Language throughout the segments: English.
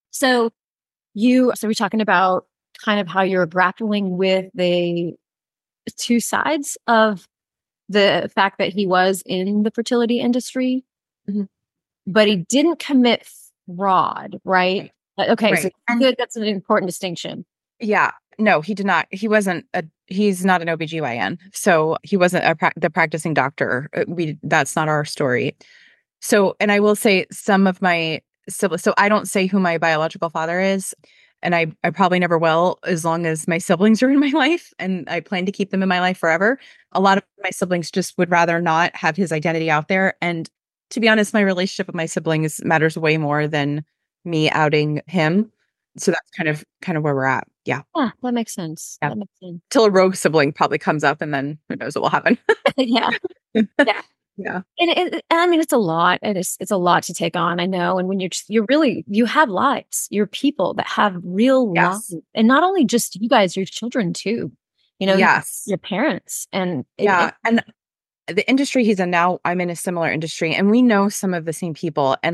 So we're talking about kind of how you're grappling with the two sides of the fact that he was in the fertility industry, Mhm. but he didn't commit fraud, right? Okay, so Right. And good. That's an important distinction. yeah, no, he did not. He's not an OBGYN. So he wasn't the practicing doctor. That's not our story. So, and I will say some of my siblings, so I don't say who my biological father is. And I probably never will as long as my siblings are in my life. And I plan to keep them in my life forever. A lot of my siblings just would rather not have his identity out there. And to be honest, my relationship with my siblings matters way more than me outing him. So that's kind of where we're at. Yeah. Yeah, that makes sense. Yeah. That makes sense. Till a rogue sibling probably comes up and then who knows what will happen. Yeah, yeah. Yeah. And I mean, it's a lot. It's a lot to take on. I know. And when you have lives, you're people that have real lives, Yes. and not only just you guys, your children too. Yes. Your parents, and Yeah. And the industry he's in now, I'm in a similar industry and we know some of the same people. And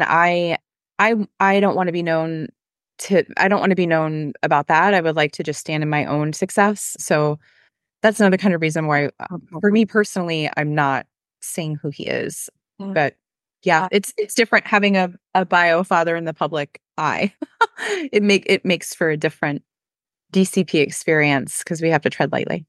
I don't want to be known I don't want to be known about that. I would like to just stand in my own success. So that's another kind of reason why, for me personally, I'm not saying who he is. yeah. But yeah, it's different having a bio father in the public eye. It makes for a different DCP experience because we have to tread lightly.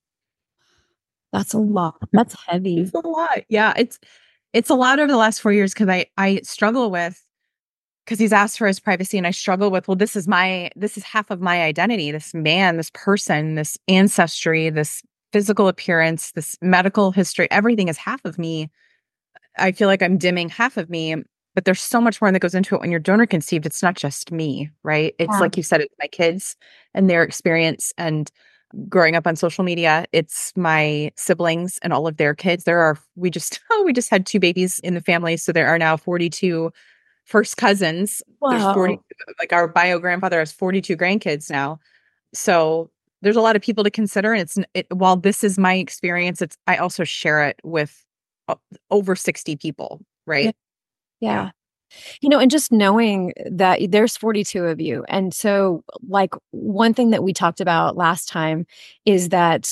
That's a lot. That's heavy. It's a lot. Yeah, it's a lot over the last 4 years because I struggle with because he's asked for his privacy and I struggle with, well, this is half of my identity, this man, this person, this ancestry, this physical appearance, this medical history, everything is half of me. I feel like I'm dimming half of me, but there's so much more that goes into it when you're donor conceived. It's not just me, right? It's Yeah. like you said, it's my kids and their experience and growing up on social media. It's my siblings and all of their kids. We just, we just had two babies in the family. So there are now 42 first cousins. There's 40, Wow. like our bio grandfather has 42 grandkids now. So there's a lot of people to consider. And while this is my experience, I also share it with uh, over 60 people, Yeah. right? Yeah. Yeah. And just knowing that there's 42 of you. And so, like, one thing that we talked about last time is that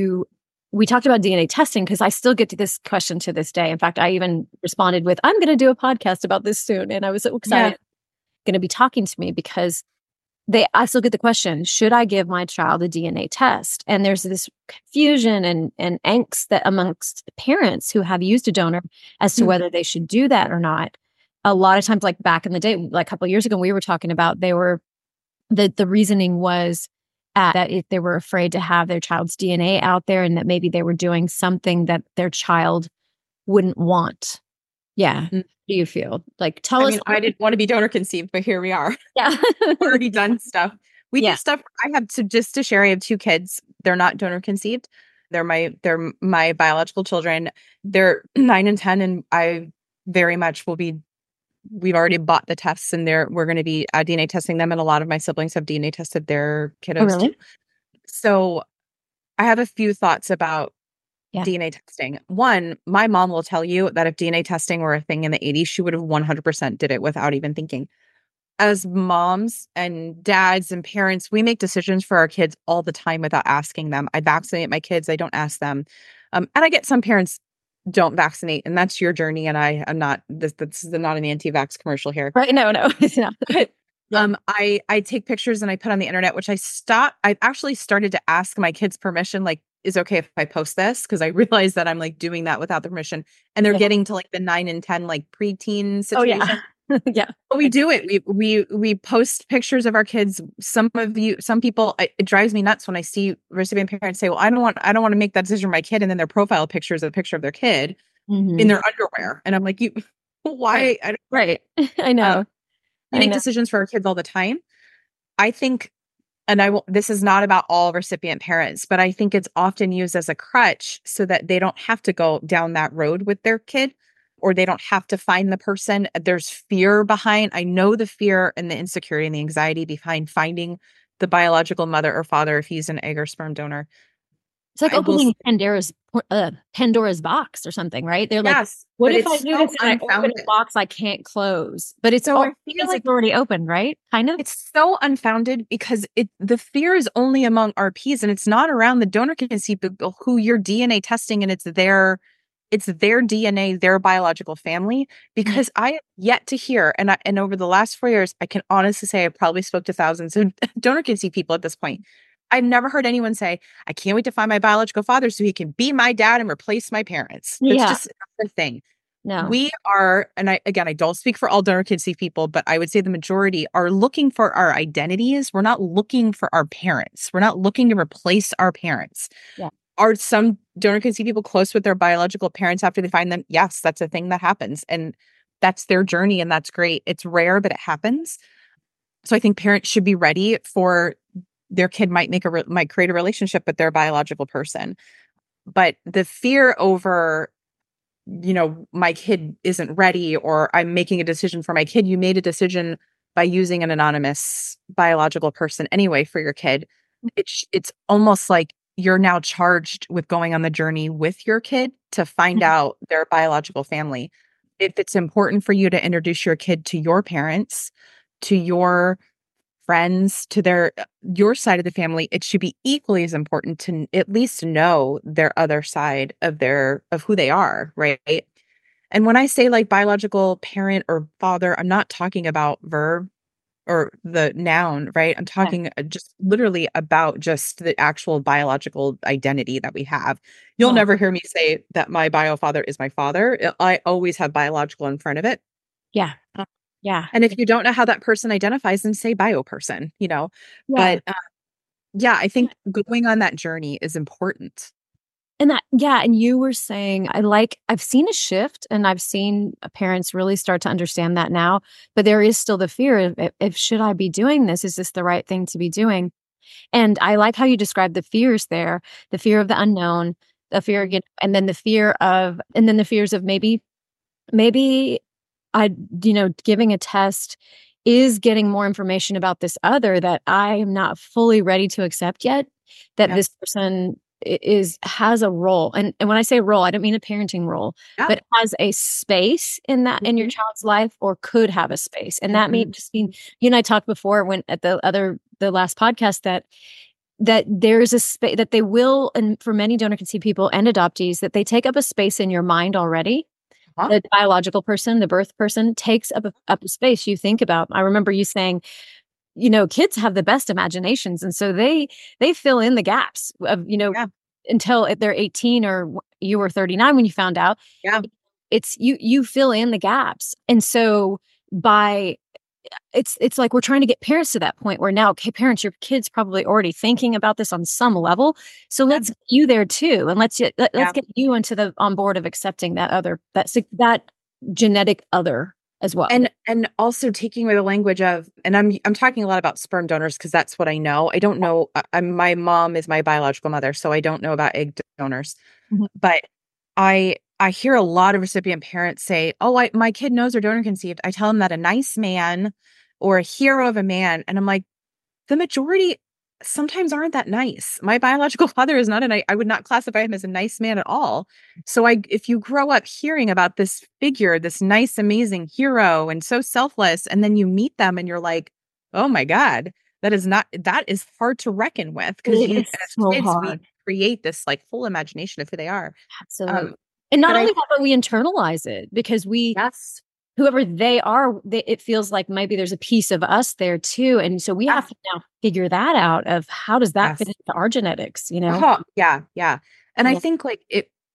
we talked about DNA testing because I still get to this question to this day. In fact, I even responded with, I'm going to do a podcast about this soon. And I was so Yeah. excited going to be talking to me because I still get the question, should I give my child a DNA test? And there's this confusion and angst that amongst parents who have used a donor as to Mm. whether they should do that or not. A lot of times, like back in the day, like a couple of years ago, we were talking about the reasoning was that if they were afraid to have their child's DNA out there and that maybe they were doing something that their child wouldn't want. Yeah. How Mm. do you feel? Like, tell I us. mean, I didn't want to be donor conceived, but here we are. Yeah. Already done stuff. We do Yeah. stuff. I have to just to share. I have two kids. They're not donor conceived. They're my biological children. They're 9 and 10, and I very much will be. We've already bought the tests, and we're going to be DNA testing them. And a lot of my siblings have DNA tested their Oh, kiddos too. really? So I have a few thoughts about Yeah. DNA testing. One, my mom will tell you that if DNA testing were a thing in the 80s, she would have 100% did it without even thinking. As moms and dads and parents, we make decisions for our kids all the time without asking them. I vaccinate my kids, I don't ask them. And I get some parents don't vaccinate, and that's your journey. And I'm not this is not an anti-vax commercial here. Right. No, no, it's not. But Yeah. I take pictures and I put on the internet, which I've actually started to ask my kids permission, like, is it okay if I post this? Because I realize that I'm like doing that without the permission. And they're Yeah. getting to like the 9 and 10, like preteen Oh, yeah. situation. Yeah. But we do it. We post pictures of our kids. Some people, it drives me nuts when I see recipient parents say, "Well, I don't want to make that decision for my kid," and then their profile picture is a picture of their kid in Mhm. their underwear, and I'm like, "You, Right. why?" Right. I Uh, know. we I make know. decisions for our kids all the time. I think, and I will. This is not about all recipient parents, but I think it's often used as a crutch so that they don't have to go down that road with their kid or they don't have to find the person. There's fear behind. I know the fear and the insecurity and the anxiety behind finding the biological mother or father if he's an egg or sperm donor. It's like I will say, opening Pandora's box or something, right? They're like, yes, what but if I it's do so this and I open a unfounded. box I can't close? But it's So all I feel because like it's already open, right? Kind of. it's so unfounded because the fear is only among RPs and it's not around the donor conceived people who you're DNA testing and it's their DNA, their biological family. Yeah. Because I have yet to hear, and over the last 4 years, I can honestly say I probably spoke to thousands of donor conceived people at this point. I've never heard anyone say, I can't wait to find my biological father so he can be my dad and replace my parents. That's Yeah. just not the thing. No. We are, and I don't speak for all donor conceived people, but I would say the majority are looking for our identities. We're not looking for our parents. We're not looking to replace our parents. Yeah. Are some donor conceived people close with their biological parents after they find them? Yes, that's a thing that happens. And that's their journey, and that's great. It's rare, but it happens. So I think parents should be ready for their kid might create a relationship with their biological person. But the fear over, my kid isn't ready or I'm making a decision for my kid. You made a decision by using an anonymous biological person anyway for your kid. It's almost like you're now charged with going on the journey with your kid to find Mhm. out their biological family. If it's important for you to introduce your kid to your parents, to your friends, to your side of the family, it should be equally as important to at least know their other side of who they are, right? And when I say like biological parent or father, I'm not talking about verb or the noun, right? I'm Yeah. talking just literally about just the actual biological identity that we have. You'll Yeah. never hear me say that my bio father is my father. I always have biological in front of it. Yeah. Yeah. And if you don't know how that person identifies, then say bio person. Yeah. But yeah, I think going on that journey is important. And and you were saying, I've seen a shift and I've seen parents really start to understand that now, but there is still the fear of if should I be doing this? Is this the right thing to be doing? And I like how you described the fears there, the fear of the unknown, the fear, and then the fears of maybe I, giving a test is getting more information about this other that I am not fully ready to accept yet, that this Yes. person has a role. And when I say role, I don't mean a parenting role, Yeah. but has a space in in your Mhm. child's life or could have a space. And that may Mhm. just mean you and I talked before when at the last podcast that there's a space that they will, and for many donor conceived people and adoptees, that they take up a space in your mind already. Huh? The biological person, the birth person takes up a space you think about. I remember you saying, kids have the best imaginations, and so they fill in the gaps of, Yeah. until they're 18 or you were 39 when you found out. Yeah. It's you fill in the gaps. And so by it's like we're trying to get parents to that point where now, okay, parents, your kid's probably already thinking about this on some level. So Yeah. let's get you there too. And let's Yeah. get you into the on board of accepting that genetic other as well. And also taking away the language of, and I'm talking a lot about sperm donors because that's what I know. I don't know. My mom is my biological mother, so I don't know about egg donors. Mhm. But I hear a lot of recipient parents say, "Oh, my kid knows they're donor conceived." I tell them that a nice man or a hero of a man, and I'm like, the majority sometimes aren't that nice. My biological father is not I would not classify him as a nice man at all. So if you grow up hearing about this figure, this nice, amazing hero and so selfless, and then you meet them and you're like, oh my God, that is hard to reckon with because It you is as so kids, we hard. create this like full imagination of who they are. Absolutely. Um, And not but I only that, but we internalize it because yes, whoever they are, it feels like maybe there's a piece of us there too. And so we yeah, have to now figure that out of how does that fit yes. into our genetics? Uh-huh. Yeah, yeah. And I Yeah. think like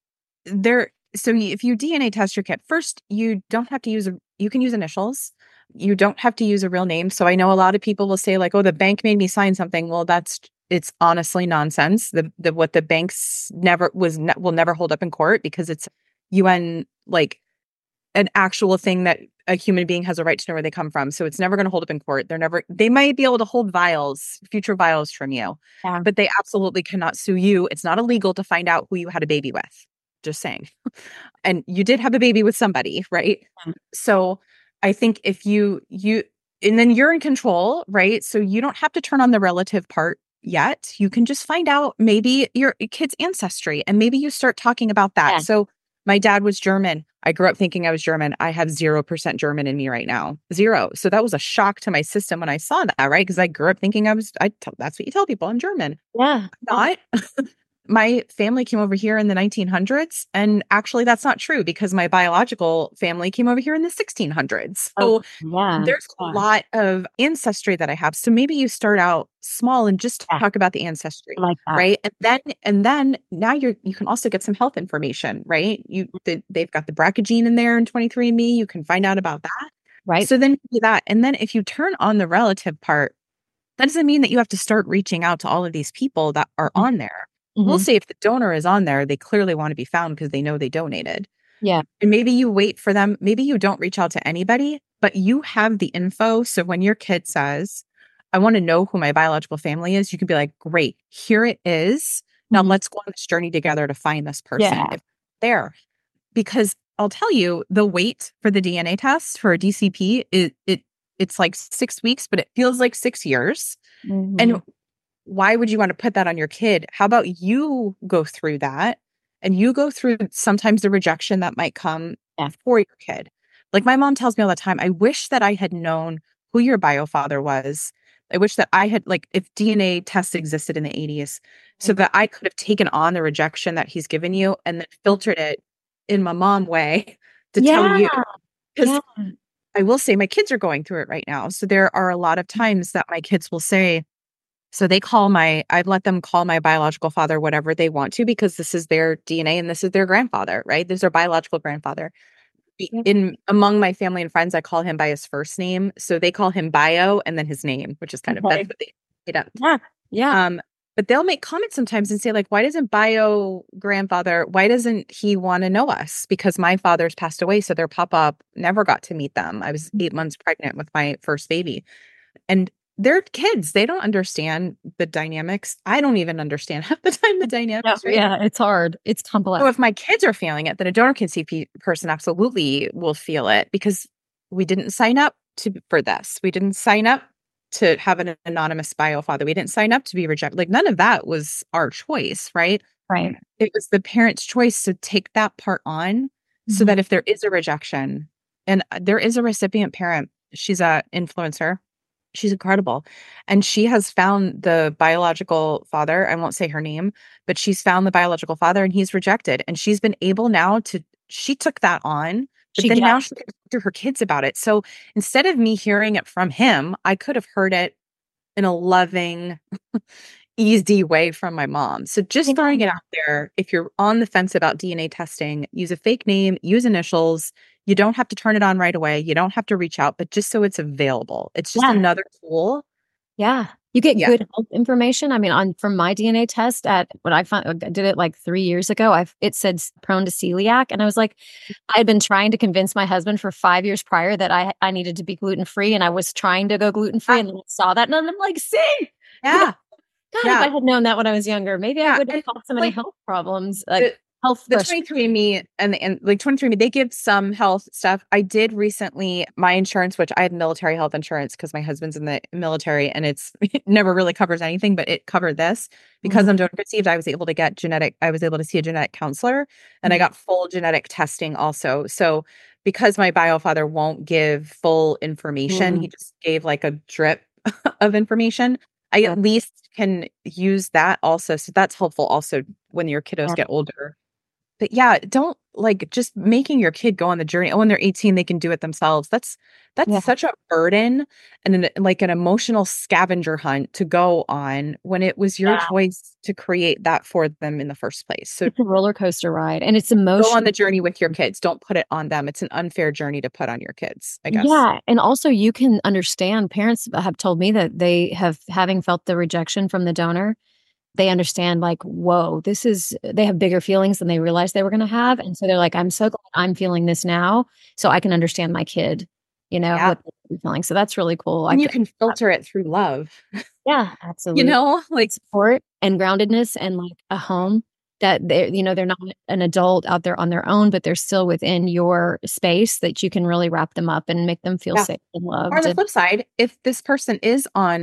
if you DNA test your kid, first you don't have to you can use initials. You don't have to use a real name. So I know a lot of people will say like, "Oh, the bank made me sign something." Well, it's honestly nonsense. The what the banks will never hold up in court because it's UN, like an actual thing that a human being has a right to know where they come from. So it's never going to hold up in court. They might be able to hold future vials from you, Yeah. but they absolutely cannot sue you. It's not illegal to find out who you had a baby with. Just saying. And you did have a baby with somebody, right? So I think if and then you're in control, right? So you don't have to turn on the relative part yet, you can just find out maybe your kid's ancestry and maybe you start talking about that. Yeah. So my dad was German. I grew up thinking I was German. I have 0% German in me right now. 0. So that was a shock to my system when I saw that, right? Because I grew up thinking that's what you tell people, I'm German. Yeah. Not. My family came over here in the 1900s, and actually that's not true because my biological family came over here in the 1600s. Oh, So yeah. there's a lot of ancestry that I have. So maybe you start out small and just Yeah. talk about the ancestry, I like that. right? And then now you can also get some health information, right? They've got the BRCA gene in there in 23andMe. You can find out about that. Right. So then do that. And then if you turn on the relative part, that doesn't mean that you have to start reaching out to all of these people that are Mhm. on there. We'll Mhm. say if the donor is on there, they clearly want to be found because they know they donated. Yeah. And maybe you wait for them. Maybe you don't reach out to anybody, but you have the info. So when your kid says, I want to know who my biological family is, you can be like, great, here it is. Now Mhm. let's go on this journey together to find this person Yeah. if there. Because I'll tell you, the wait for the DNA test for a DCP it's like 6 weeks, but it feels like 6 years. Mhm. And why would you want to put that on your kid? How about you go through that and you go through sometimes the rejection that might come Yeah. for your kid? Like my mom tells me all the time, I wish that I had known who your bio father was. I wish that I had, like, if DNA tests existed in the 80s, so Mhm. that I could have taken on the rejection that he's given you and then filtered it in my mom way to tell Yeah. you. Yeah. Because I will say my kids are going through it right now. So there are a lot of times that my kids will say, so I've let them call my biological father whatever they want to because this is their DNA and this is their grandfather, right? This is their biological grandfather. Yeah. In among my family and friends, I call him by his first name. So they call him bio and then his name, which is kind of Okay. that's what they made up. Yeah. Yeah. Um, but they'll make comments sometimes and say, like, why doesn't bio grandfather, why doesn't he want to know us? Because my father's passed away. So their papa never got to meet them. I was 8 months pregnant with my first baby. And they're kids. They don't understand the dynamics. I don't even understand half the time the No, dynamics, right? yeah, it's hard. It's So complex. if my kids are feeling it, then a donor kid person absolutely will feel it because we didn't sign up for this. We didn't sign up to have an anonymous bio father. We didn't sign up to be rejected. Like none of that was our choice, right? Right. It was the parent's choice to take that part on so Mhm. that if there is a rejection, and there is a recipient parent, she's a influencer. She's incredible. And she has found the biological father. I won't say her name, but she's found the biological father and he's rejected. And she's been able now she took that on, but She then got now she can talk to her kids about it. So instead of me hearing it from him, I could have heard it in a loving, easy way from my mom. So just throwing it out there, if you're on the fence about DNA testing, use a fake name, use initials. You don't have to turn it on right away. You don't have to reach out, but just so it's available. It's just yeah. another tool. Yeah. You get Yeah. good health information. I mean, on from my DNA test at when I did it like 3 years ago, it said prone to celiac. And I was like, I had been trying to convince my husband for 5 years prior that I needed to be gluten free. And I was trying to go gluten free Ah, and then I saw that. And I'm like, see, yeah. God, if I Yeah. had known that when I was younger, maybe I Yeah. wouldn't And have had so many like health problems, like the health the frustrations. 23andMe and like 23andMe, they give some health stuff. I did recently, my insurance, which I have military health insurance because my husband's in the military and it never really covers anything, but it covered this because Mhm. I'm donor conceived. I was able to see a genetic counselor and I Mhm. got full genetic testing also. So because my bio father won't give full information, Mhm. he just gave like a drip of information. I Yeah. at least can use that also. So that's helpful also when your kiddos Yeah. get older. But yeah, don't like just making your kid go on the journey. Oh, when they're 18, they can do it themselves. That's Yeah. such a burden and like an emotional scavenger hunt to go on when it was your Yeah. choice to create that for them in the first place. So It's a roller coaster ride and it's go on emotional. the journey with your kids. Don't put it on them. It's an unfair journey to put on your kids, I guess. Yeah, and also you can understand parents have told me that they have having felt the rejection from the donor, they understand like, "Whoa, this is" they have bigger feelings than they realized they were gonna have, and so they're like, "I'm so glad I'm feeling this now, so I can understand my kid," Yeah. what they're feeling, so that's really cool, I And you get can that. filter it through love, Yeah, absolutely. like Support and groundedness and, like, a home that they're not an adult out there on their own, but they're still within your space that you can really wrap them up and make them feel yeah. safe and Or on loved the and flip side, if this person is on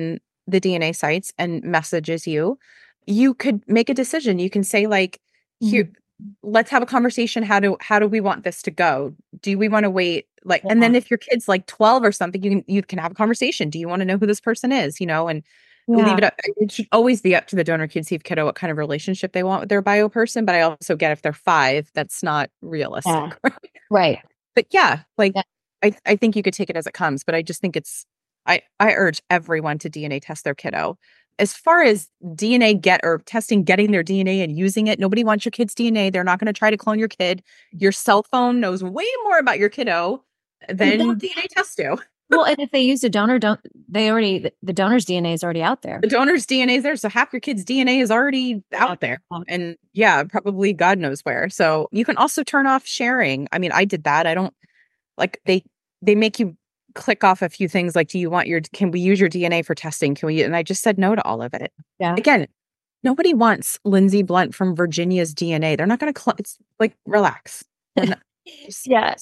the DNA sites and messages you, you could make a decision. You can say like, here, Mhm. let's have a conversation. How do we want this to go? Do we want to wait? Like, and Yeah. then if your kid's like 12 or something, you can have a conversation. Do you want to know who this person is? And leave Yeah. it up. It should always be up to the donor conceived kiddo what kind of relationship they want with their bio person. But I also get if they're 5, that's not Yeah. realistic. Right. But yeah, like Yeah. I think you could take it as it comes, but I just think I urge everyone to DNA test their kiddo. As far as DNA get or testing, getting their DNA and using it, nobody wants your kid's DNA. They're not going to try to clone your kid. Your cell phone knows way more about your kiddo than DNA tests do. Well, and if they use a donor, don't they already, the donor's DNA is already out there. The donor's DNA is there, so half your kid's DNA is already out there. And yeah, probably God knows where. So you can also turn off sharing. I mean, I did that. I don't like they make you click off a few things like, do you want can we use your DNA for testing? Can we? And I just said no to all of it. Yeah. Again, nobody wants Lindsay Blunt from Virginia's DNA. They're not going to, it's like, relax. Yeah.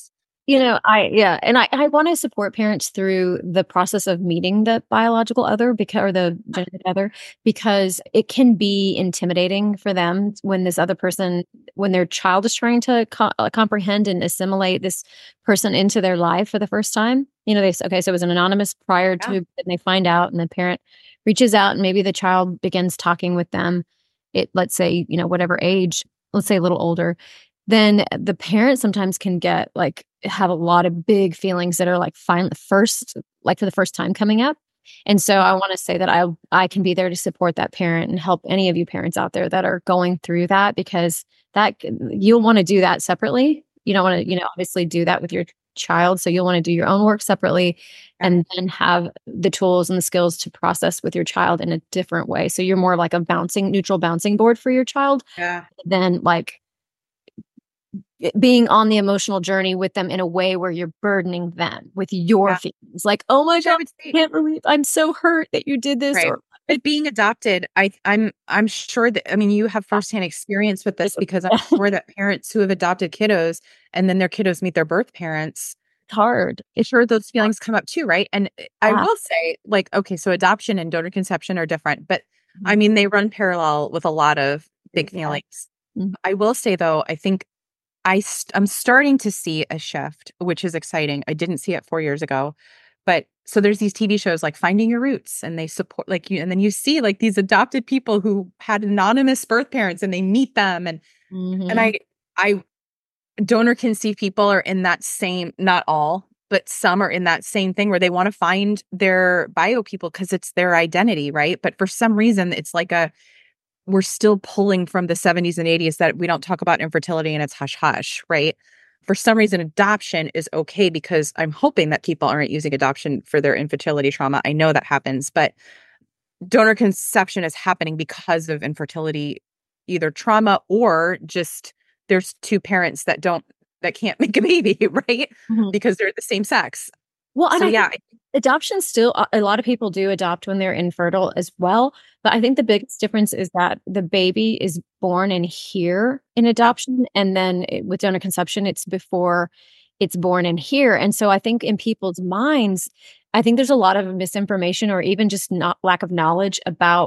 And I want to support parents through the process of meeting the biological other or the genetic other, because it can be intimidating for them when this other person, when their child is trying to comprehend and assimilate this person into their life for the first time. They say, okay, so it was an anonymous prior to, and they find out, and the parent reaches out, and maybe the child begins talking with them. Let's say, whatever age, let's say a little older, then the parent sometimes can get have a lot of big feelings that are like finally first, like for the first time coming up. And so I want to say that I can be there to support that parent and help any of you parents out there that are going through that, because that you'll want to do that separately. You don't want to, obviously do that with your child. So you'll want to do your own work separately and then have the tools and the skills to process with your child in a different way. So you're more like a neutral bouncing board for your child than like being on the emotional journey with them in a way where you're burdening them with your feelings. Like, oh my God, I can't believe I'm so hurt that you did this. Right. But being adopted, I'm sure that, I mean, you have firsthand experience with this, because I'm sure that parents who have adopted kiddos and then their kiddos meet their birth parents, it's hard. It's sure those feelings come up too, right? And I will say, like, okay, so adoption and donor conception are different, but I mean, they run parallel with a lot of big feelings. I will say though, I think I'm starting to see a shift, which is exciting. I didn't see it 4 years ago. But so there's these TV shows like Finding Your Roots, and they support like you, and then you see like these adopted people who had anonymous birth parents, and they meet them, and I donor conceived people are in that same, not all, but some are in that same thing where they want to find their bio people because it's their identity, right? But for some reason, it's like we're still pulling from the 70s and 80s that we don't talk about infertility and it's hush hush, right? For some reason, adoption is okay, because I'm hoping that people aren't using adoption for their infertility trauma. I know that happens, but donor conception is happening because of infertility, either trauma or just there's two parents that can't make a baby, right? Because they're the same sex. Well, so yeah, adoption still, a lot of people do adopt when they're infertile as well. But I think the biggest difference is that the baby is born in here in adoption. And then with donor conception, it's before it's born in here. And so I think in people's minds, I think there's a lot of misinformation or even just not lack of knowledge about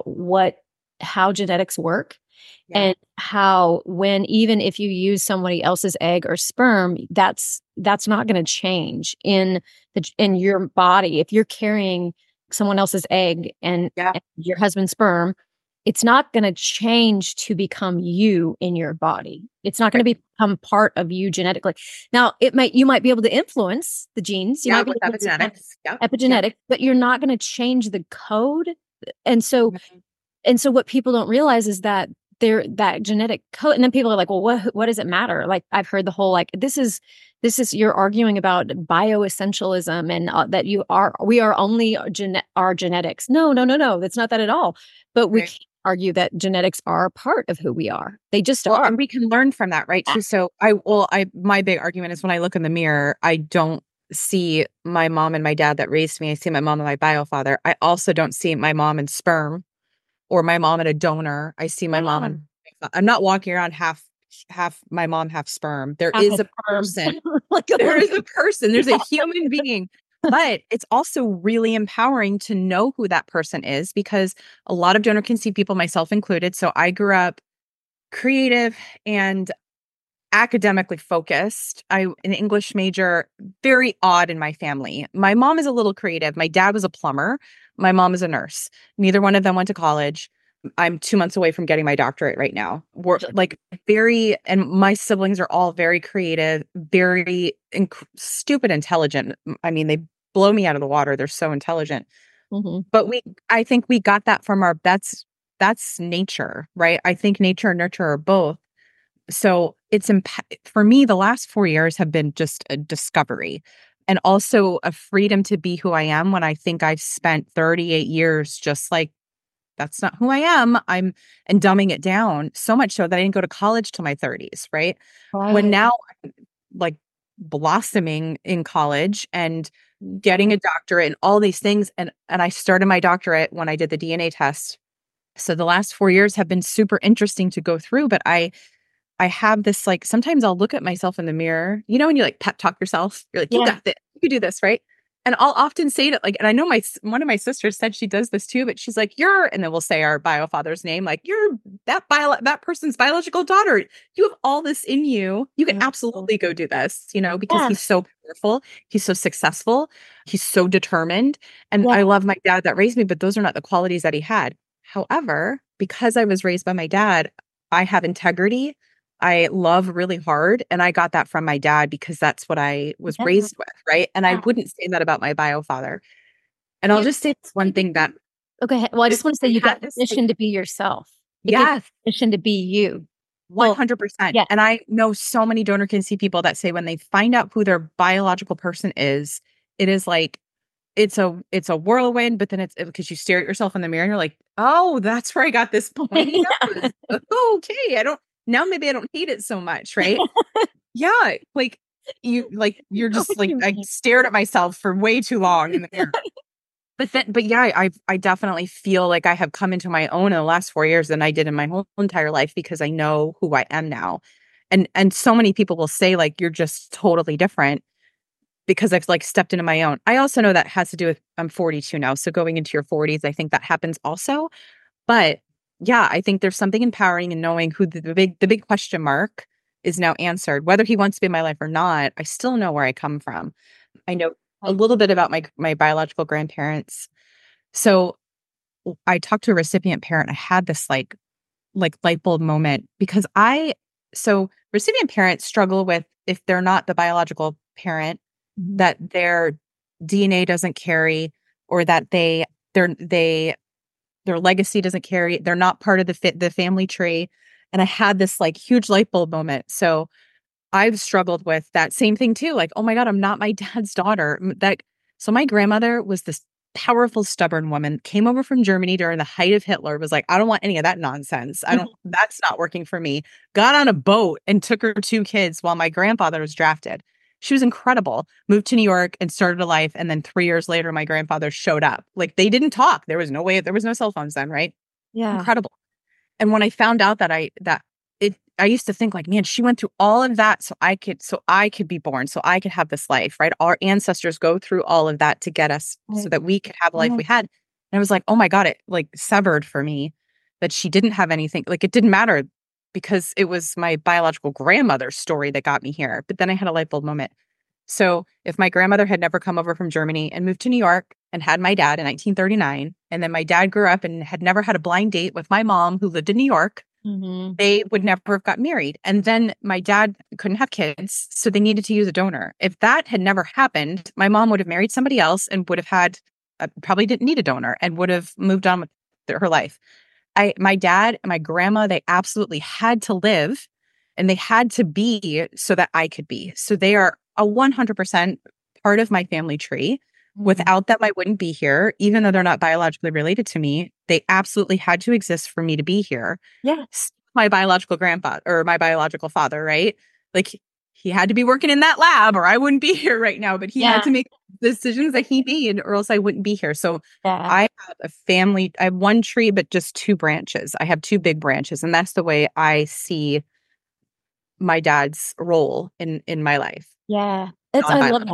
how genetics work. And how even if you use somebody else's egg or sperm, that's not going to change in your body. If you're carrying someone else's egg and your husband's sperm, it's not going to change to become you in your body. It's not going to become part of you genetically. Now, you might be able to influence the genes. You might be able epigenetics, but you're not going to change the code. And so what people don't realize is that that genetic code, and then people are like, well, what does it matter? Like, I've heard the whole, like, this is you're arguing about bioessentialism and that we are only our genetics. No, that's not that at all. But we can't argue that genetics are a part of who we are. They just are. And we can learn from that, right? Too. So my big argument is when I look in the mirror, I don't see my mom and my dad that raised me. I see my mom and my bio father. I also don't see my mom and sperm, or my mom and a donor. I see my mom and I'm not walking around half my mom, half sperm. There is a person. There is a person. There's a human being But it's also really empowering to know who that person is, because a lot of donor conceived people, myself included. So I grew up creative and academically focused. An English major, very odd in my family. My mom is a little creative. My dad was a plumber. My mom is a nurse. Neither one of them went to college. I'm 2 months away from getting my doctorate right now. We're like and my siblings are all very creative, very stupid intelligent. I mean, they blow me out of the water. They're so intelligent. Mhm. But I think we got that from that's nature, right? I think nature and nurture are both. So for me, the last 4 years have been just a discovery and also a freedom to be who I am, when I think I've spent 38 years just like, that's not who I am. And dumbing it down so much so that I didn't go to college till my 30s, right? When Right. now I'm like blossoming in college and getting a doctorate and all these things. And I started my doctorate when I did the DNA test. So the last 4 years have been super interesting to go through, but I have this, like, sometimes I'll look at myself in the mirror, when you like pep talk yourself, you're like, you Yeah. got this, you can do this, right? And I'll often say to, like, and I know one of my sisters said she does this too, but she's like, and then we'll say our bio father's name, like, you're that person's biological daughter. You have all this in you. You can Mhm. absolutely go do this, because Yeah. he's so powerful. He's so successful. He's so determined. And Yeah. I love my dad that raised me, but those are not the qualities that he had. However, because I was raised by my dad, I have integrity. I love really hard. And I got that from my dad because that's what I was Yeah. raised with. Right. And I Yeah. wouldn't say that about my bio father. And I'll You just say this one thing that Okay. Well, I just want to say I you had got this like, permission to be yourself. It gives yes, permission to be you. Well, 100%. yeah. And I know so many donor conceived people that say when they find out who their biological person is, it is like, it's a whirlwind, but then it's because you stare at yourself in the mirror and you're like, oh, that's where I got this pointy nose. Oh, okay. Now maybe I don't hate it so much, right? Yeah, you're I know just what like, you I mean. stared at myself for way too long in the mirror. But yeah, I definitely feel like I have come into my own in the last 4 years than I did in my whole entire life, because I know who I am now. And so many people will say like, you're just totally different, because I've like stepped into my own. I also know that has to do with, I'm 42 now. So going into your 40s, I think that happens also. But yeah, I think there's something empowering in knowing who the big question mark is now answered. Whether he wants to be in my life or not, I still know where I come from. I know a Like, little bit about my biological grandparents. So I talked to a recipient parent. I had this like light bulb moment, because so recipient parents struggle with, if they're not the biological parent, mhm. that their DNA doesn't carry, or that their legacy doesn't carry. They're not part of the family tree. And I had this like huge light bulb moment. So I've struggled with that same thing too. Like, oh my God, I'm not my dad's daughter. So my grandmother was this powerful, stubborn woman, came over from Germany during the height of Hitler, was like, I don't want any of that nonsense. That's not working for me. Got on a boat and took her two kids while my grandfather was drafted. She was incredible. Moved to New York and started a life. And then 3 years later, my grandfather showed up. Like, they didn't talk. There was no cell phones then, right? Yeah. Incredible. And when I found out I used to think like, man, she went through all of that so I could be born, so I could have this life, right? Our ancestors go through all of that to get us so Right. that we could have a life Yeah. we had. And I was like, oh my God, it like severed for me that she didn't have anything. Like, it didn't matter, because it was my biological grandmother's story that got me here. But then I had a light bulb moment. So if my grandmother had never come over from Germany and moved to New York and had my dad in 1939, and then my dad grew up and had never had a blind date with my mom who lived in New York, Mhm. they would never have got married. And then my dad couldn't have kids, so they needed to use a donor. If that had never happened, my mom would have married somebody else and would have probably didn't need a donor and would have moved on with her life. My dad and my grandma, they absolutely had to live, and they had to be so that I could be. So they are a 100% part of my family tree. Mhm. Without them, I wouldn't be here, even though they're not biologically related to me. They absolutely had to exist for me to be here. Yeah. My biological grandfather or my biological father, right? Like, he had to be working in that lab or I wouldn't be here right now, but he had Yeah. to make decisions that he made or else I wouldn't be here. So Yeah. I have a family, I have one tree, but just two branches. I have two big branches, and that's the way I see my dad's role in my life. Yeah. I love Non-biological. that.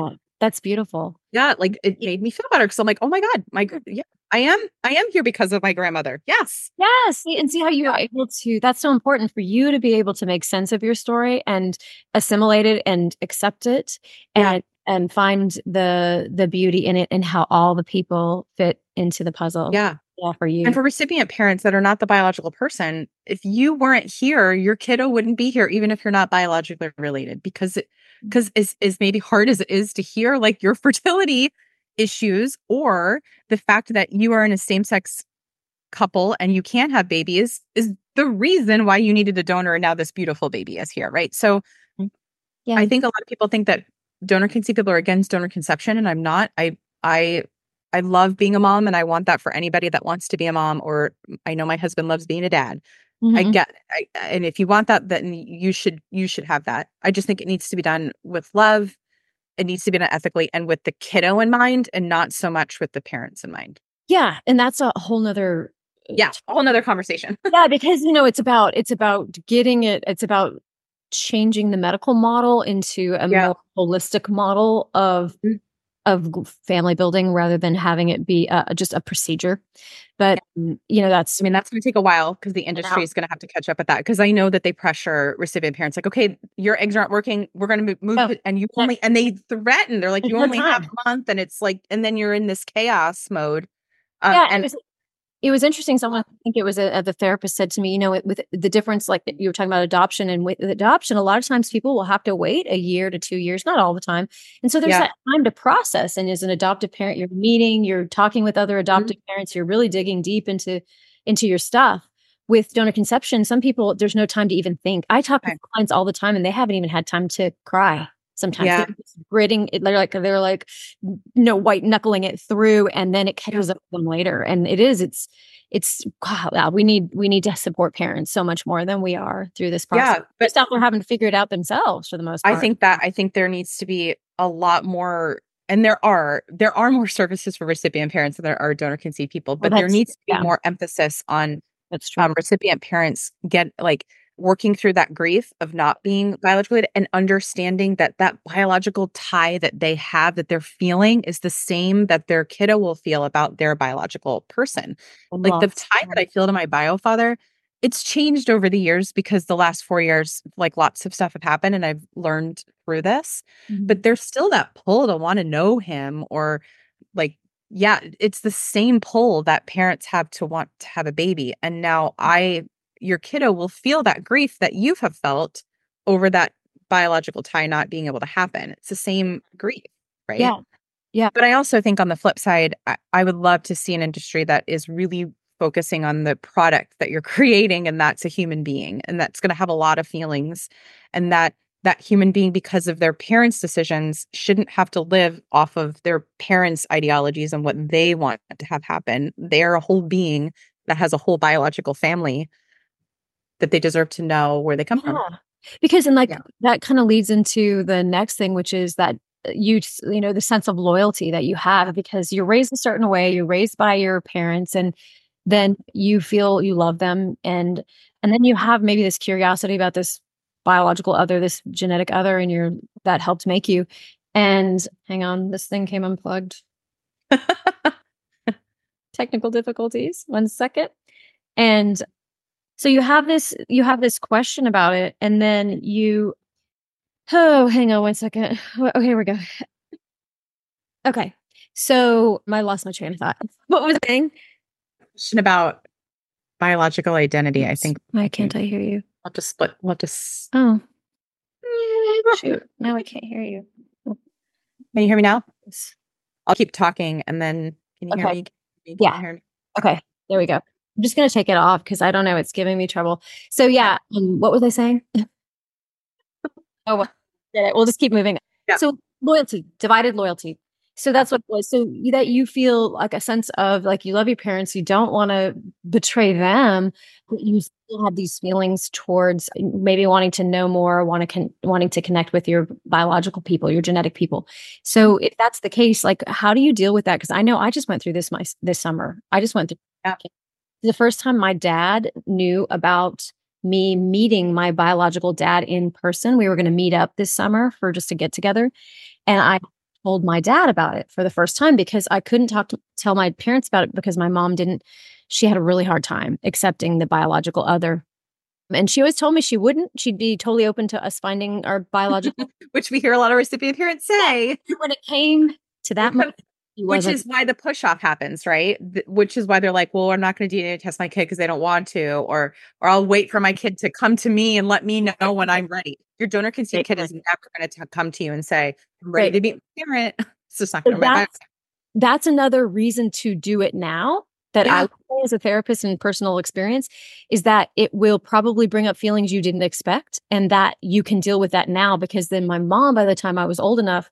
That's beautiful. Yeah, like it made me feel better because I'm like, oh my God, yeah, I am here because of my grandmother. Yes. Yes, and see how you are able to that's so important for you to be able to make sense of your story and assimilate it and accept it Yeah. and find the beauty in it and how all the people fit into the puzzle. Yeah. Yeah, for And you. for recipient parents that are not the biological person, if you weren't here, your kiddo wouldn't be here, even if you're not biologically related, because as maybe hard as it is to hear, like your fertility issues or the fact that you are in a same sex couple and you can't have babies is the reason why you needed a donor and now this beautiful baby is here, right? So Yeah. I think a lot of people think that donor conceived people are against donor conception, and I'm not. I I love being a mom, and I want that for anybody that wants to be a mom. Or I know my husband loves being a dad. I Mhm. get it. And if you want that, then you should have that. I just think it needs to be done with love. It needs to be done ethically and with the kiddo in mind, and not so much with the parents in mind. Yeah, and that's a whole nother Yeah, a whole nother conversation. yeah, because it's about getting it's about changing the medical model into a Yeah. more holistic model of family building rather than having it be just a procedure. But I mean, that's going to take a while because the you know, industry is going to have to catch up with that. Because I know that they pressure recipient parents, like, okay, your eggs aren't working. We're going to move no, it, and no, and they threaten. They're like, there's you no only have time. a month, and it's like, and then you're in this chaos mode. Yeah, And it was interesting. Someone, I think it was the therapist said to me, with the difference, like you were talking about adoption, and with adoption, a lot of times people will have to wait a year to 2 years, not all the time. And so there's yeah, that time to process. And as an adoptive parent, you're talking with other mhm, adoptive parents, you're really digging deep into your stuff. With donor conception, some people, there's no time to even think. I talk with okay, clients all the time and they haven't even had time to cry. Sometimes they're yeah, just gritting it. They're like, white knuckling it through, and then it catches up with them later. And it's wow, yeah, we need to support parents so much more than we are through this process. yeah. But Just out there having to figure it out themselves for the most part. I think there needs to be a lot more, and there are more services for recipient parents than there are donor conceived people, Well, but there that's needs to be yeah, more emphasis on that's true. recipient parents get like working through that grief of not being biologically related and understanding that that biological tie that they have that they're feeling is the same that their kiddo will feel about their biological person. And Like the loss. tie that I feel to my bio father, it's changed over the years because the last 4 years, like lots of stuff have happened and I've learned through this. Mhm. But there's still that pull to want to know him or like yeah, it's the same pull that parents have to want to have a baby. And now your kiddo will feel that grief that you have felt over that biological tie not being able to happen. It's the same grief, right? Yeah, yeah. But I also think on the flip side, I would love to see an industry that is really focusing on the product that you're creating, and that's a human being, and that's going to have a lot of feelings, and that human being, because of their parents' decisions, shouldn't have to live off of their parents' ideologies and what they want to have happen. They're a whole being that has a whole biological family that they deserve to know where they come from. Yeah. Because and like Yeah. that kind of leads into the next thing, which is that the sense of loyalty that you have because you're raised a certain way, you're raised by your parents, and then you feel you love them, and then you have maybe this curiosity about this biological other, this genetic other, and you're that helped make you. And hang on, this thing came unplugged. Technical difficulties. 1 second. And so you have this question about it, and then oh, hang on 1 second. Okay, here we go. Okay. So I lost my train of thought. What was I saying? Question about biological identity. I Yes. think Why can't I hear you? I'll just split. Oh, shoot. Now I can't hear you. Oh, Can you hear me now? yes. I'll keep talking and then can you hear Okay. me? Can you Yeah. hear me? Okay. There we go. I'm just gonna take it off because I don't know. It's giving me trouble. So Okay. yeah. What was I saying? Oh, well, forget it. We'll just keep moving. Yeah. So loyalty, divided loyalty. So Yeah. that's what it was. So that you feel like a sense of like you love your parents, you don't want to betray them, but you still have these feelings towards maybe wanting to know more, wanting to connect with your biological people, your genetic people. So if that's the case, like how do you deal with that? Because I know I just went through this summer. I just went through Yeah. the first time my dad knew about me meeting my biological dad in person. We were going to meet up this summer for just a get together. And I told my dad about it for the first time because I couldn't tell my parents about it because my mom didn't, she had a really hard time accepting the biological other. And she always told me she wouldn't. She'd be totally open to us finding our biological. Which we hear a lot of recipient parents say. When it came to that moment, he Which wasn't. is why the push off happens, right? Which is why they're like, well, I'm not going to DNA test my kid because they don't want to, or I'll wait for my kid to come to me and let me know when I'm ready. Your donor conceived kid is never going to come to you and say, I'm ready to be a parent. It's just not going to That's another reason to do it now that I would say as a therapist and personal experience is that it will probably bring up feelings you didn't expect and that you can deal with that now because then my mom, by the time I was old enough,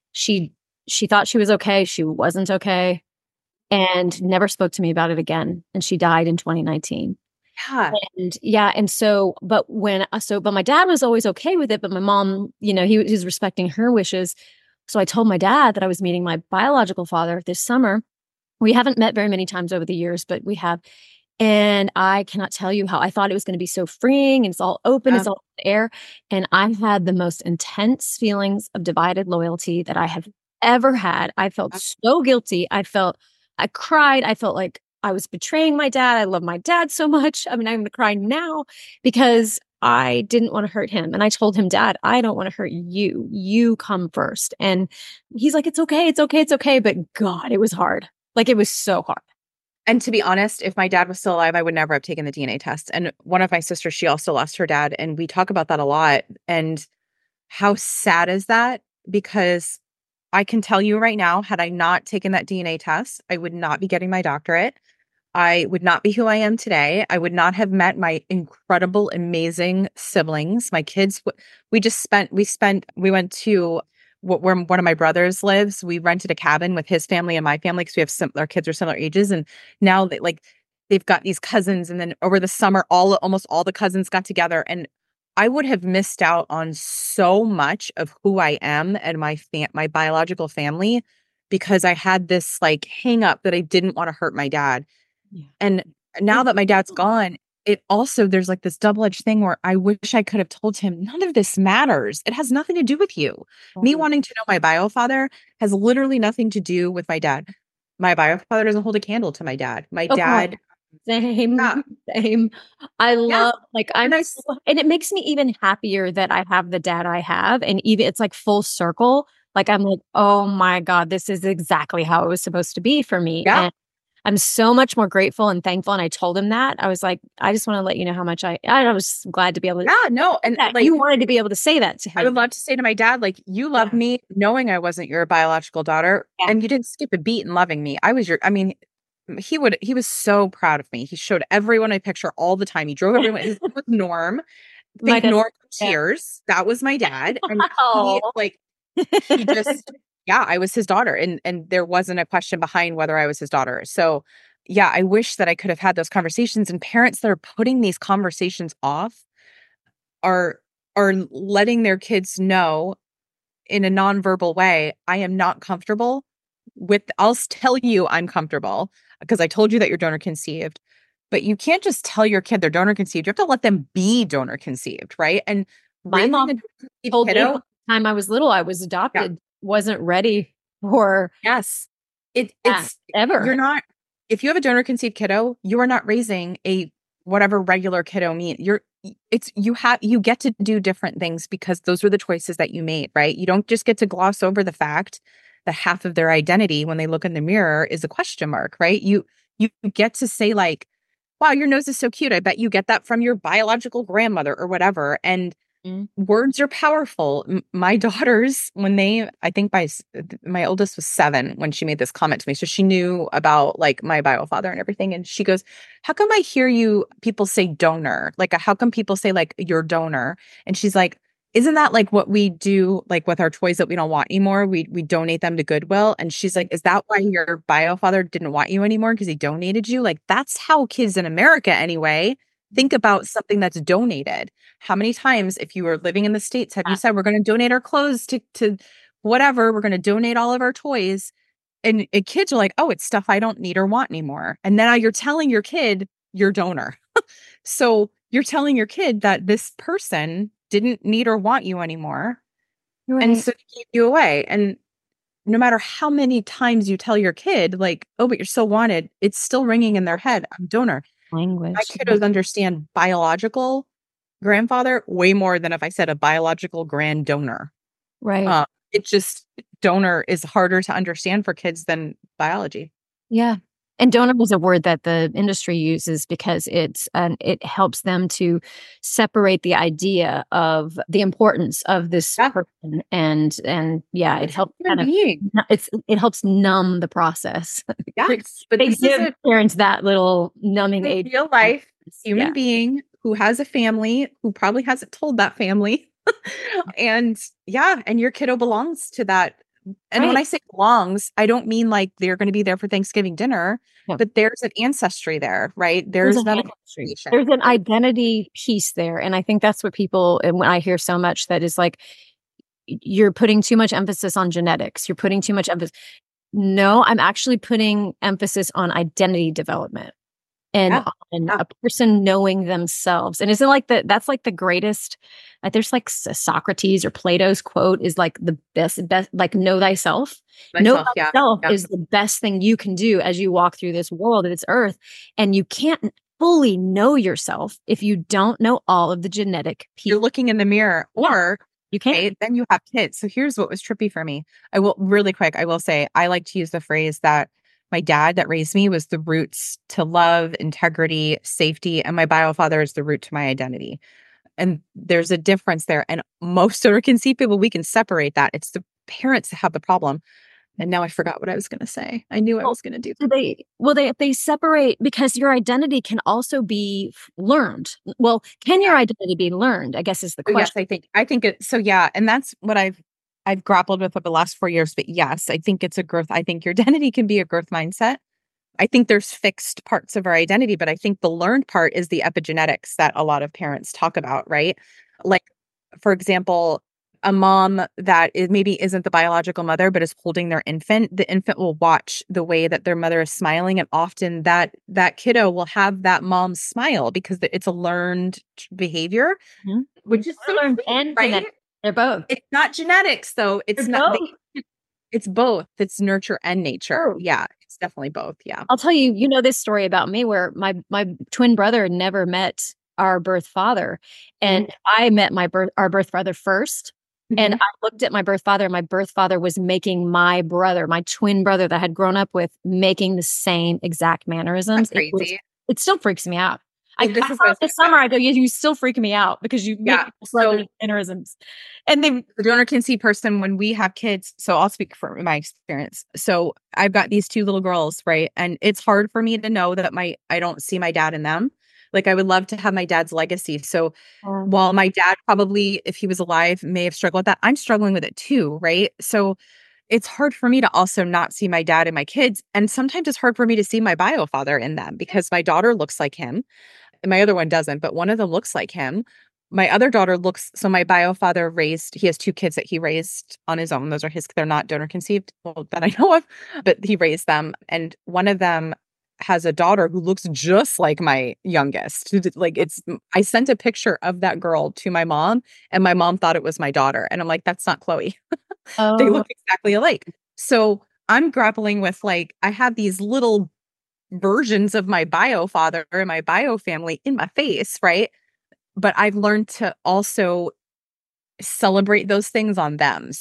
she thought she was okay. She wasn't okay and never spoke to me about it again. And she died in 2019. Yeah. And yeah. And so, but my dad was always okay with it. But my mom, he was respecting her wishes. So I told my dad that I was meeting my biological father this summer. We haven't met very many times over the years, but we have. And I cannot tell you how I thought it was going to be so freeing and it's all open, it's all in the air. And I had the most intense feelings of divided loyalty that I have ever had. I felt so guilty. I cried. I felt like I was betraying my dad. I love my dad so much. I mean, I'm going to cry now because I didn't want to hurt him. And I told him, Dad, I don't want to hurt you. You come first. And he's like, it's okay. It's okay. It's okay. But God, it was hard. Like it was so hard. And to be honest, if my dad was still alive, I would never have taken the DNA test. And one of my sisters, she also lost her dad. And we talk about that a lot. And how sad is that? Because I can tell you right now, had I not taken that DNA test, I would not be getting my doctorate. I would not be who I am today. I would not have met my incredible, amazing siblings. My kids, we went to where one of my brothers lives. We rented a cabin with his family and my family because we have our kids are similar ages. And now they've got these cousins. And then over the summer, almost all the cousins got together. And I would have missed out on so much of who I am and my biological family because I had this like hang up that I didn't want to hurt my dad. Yeah. And now that my dad's gone, there's like this double-edged thing where I wish I could have told him none of this matters. It has nothing to do with you. Mm-hmm. Me wanting to know my bio father has literally nothing to do with my dad. My bio father doesn't hold a candle to my dad. My dad. Same. I love and it makes me even happier that I have the dad I have. And even it's like full circle. Like I'm like, oh my God, this is exactly how it was supposed to be for me. Yeah. And I'm so much more grateful and thankful. And I told him that. I was like, I just want to let you know how much I was glad to be able to. Yeah, no. And like, you wanted to be able to say that to him. I would love to say to my dad, like, you loved me knowing I wasn't your biological daughter. Yeah. And you didn't skip a beat in loving me. He was so proud of me. He showed everyone a picture all the time. He drove everyone. His name was Norm. Think Norm Cheers. That was my dad. And he just, I was his daughter. And there wasn't a question behind whether I was his daughter. So yeah, I wish that I could have had those conversations. And parents that are putting these conversations off are letting their kids know in a nonverbal way, I am not comfortable I'll tell you I'm comfortable because I told you that you're donor conceived, but you can't just tell your kid they're donor conceived. You have to let them be donor conceived, right? And my mom told me the time I was little, I was adopted, wasn't ready for. Yes. It's ever. You're not, if you have a donor conceived kiddo, you are not raising a whatever regular kiddo means. You get to do different things because those were the choices that you made, right? You don't just get to gloss over the fact that half of their identity when they look in the mirror is a question mark, right? You get to say like, wow, your nose is so cute. I bet you get that from your biological grandmother or whatever. And words are powerful. My daughters, I think my oldest was 7 when she made this comment to me. So she knew about like my bio father and everything. And she goes, how come I hear people say donor? Like, how come people say like your donor? And she's like, isn't that like what we do like with our toys that we don't want anymore? We donate them to Goodwill. And she's like, is that why your bio father didn't want you anymore? Because he donated you? Like, that's how kids in America anyway think about something that's donated. How many times, if you were living in the States, have you said, we're going to donate our clothes to whatever, we're going to donate all of our toys. And kids are like, oh, it's stuff I don't need or want anymore. And now you're telling your kid you're donor. So you're telling your kid that this person didn't need or want you anymore. Right. And so they gave you away. And no matter how many times you tell your kid, like, oh, but you're so wanted, it's still ringing in their head. I'm donor. My Language. kiddos understand biological grandfather way more than if I said a biological grand donor. Right. It just, donor is harder to understand for kids than biology. Yeah. And donor is a word that the industry uses because it helps them to separate the idea of the importance of this Yeah. person, and yeah, it It's a helps human kind of being. it helps numb the process. Yes, but They this is give a parents that little numbing agent. real life Yeah. human being who has a family, who probably hasn't told that family. And yeah, and your kiddo belongs to that. And when Right. I say belongs, I don't mean like they're going to be there for Thanksgiving dinner, Yeah. but there's an ancestry there, right? There's There's an that ancestry. appreciation. There's an identity piece there. And I think that's what people, and when I hear so much that is like, you're putting too much emphasis on genetics. You're putting too much emphasis. No, I'm actually putting emphasis on identity development and Yeah. on Yeah. a person knowing themselves. And isn't like that's like the greatest, there's like Socrates or Plato's quote is like the best, like know thyself. Know Myself. Yeah. thyself Yeah. is the best thing you can do as you walk through this world and this earth. And you can't fully know yourself if you don't know all of the genetic You're pieces. looking in the mirror, or You can't. okay, then you have kids. So here's what was trippy for me. I will really quick, I will say, I like to use the phrase that my dad that raised me was the roots to love, integrity, safety, and my bio father is the root to my identity. And there's a difference there. And most donor conceived people, we can separate that. It's the parents that have the problem. And now I forgot what I was going to say. I knew I was going to do. They separate because your identity can also be learned. Well, can your identity be learned? I guess is the Oh, yes, question. I think it, so yeah, and that's what I've grappled with over the last 4 years. But yes, I think it's a growth. I think your identity can be a growth mindset. I think there's fixed parts of our identity, but I think the learned part is the epigenetics that a lot of parents talk about, right? Like, for example, a mom that maybe isn't the biological mother, but is holding their infant, the infant will watch the way that their mother is smiling. And often that kiddo will have that mom's smile because it's a learned behavior, Mhm. which is so Learned sweet, and right? genetic. They're both. It's not genetics, though. It's They're not, both. it's both. It's nurture and nature. Oh. Yeah, it's definitely both. Yeah. I'll tell you, you know this story about me where my twin brother never met our birth father, and I met our birth father first. And Mhm. I looked at my birth father, and my birth father was making my brother, my twin brother that I had grown up with, making the same exact mannerisms. That's crazy. It still freaks me out. Like, this I is saw what I it was this gonna summer. say. I go, yeah, you still freak me out because you make Yeah. your So brother's mannerisms. And they the donor conceived person, when we have kids, so I'll speak from my experience. So I've got these two little girls, right? And it's hard for me to know that I don't see my dad in them. Like, I would love to have my dad's legacy. So while my dad probably, if he was alive, may have struggled with that, I'm struggling with it too, right? So it's hard for me to also not see my dad in my kids. And sometimes it's hard for me to see my bio father in them because my daughter looks like him. And my other one doesn't, but one of them looks like him. My other daughter looks, so my bio father he has two kids that he raised on his own. Those are they're not donor conceived, well, that I know of, but he raised them. And one of them has a daughter who looks just like my youngest. Like, I sent a picture of that girl to my mom, and my mom thought it was my daughter. And I'm like, that's not Chloe. They oh, look exactly alike. So I'm grappling with, like, I have these little versions of my bio father and my bio family in my face, right? But I've learned to also celebrate those things on them.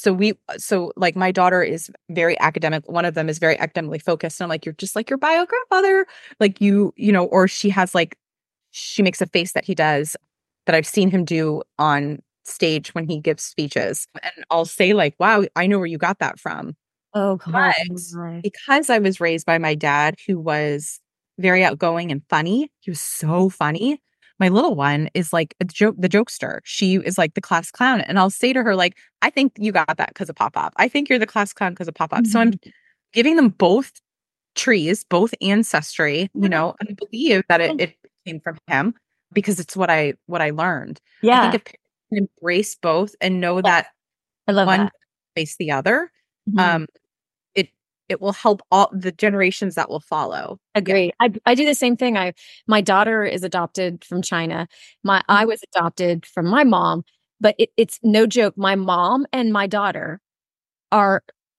So like, my daughter is very academic. One of them is very academically focused. And I'm like, you're just like your bio grandfather. Like, or she has like, she makes a face that he does that I've seen him do on stage when he gives speeches. And I'll say, like, wow, I know where you got that from. oh, But God. because I was raised by my dad, who was very outgoing and funny, he was so funny. My little one is like the jokester. She is like the class clown. And I'll say to her, like, I think you got that because of Pop Up. I think you're the class clown because of Pop Up. So I'm giving them both trees, both ancestry, and I believe that it came from him because it's what I learned. I think Yeah. if parents can embrace both and know Yes. that I love one that. face the other, Mhm. it it will help all the generations that will follow. Yeah. Agree. I do the same thing. My daughter is adopted from China. I was adopted from my mom, but it's no joke. My mom and my daughter are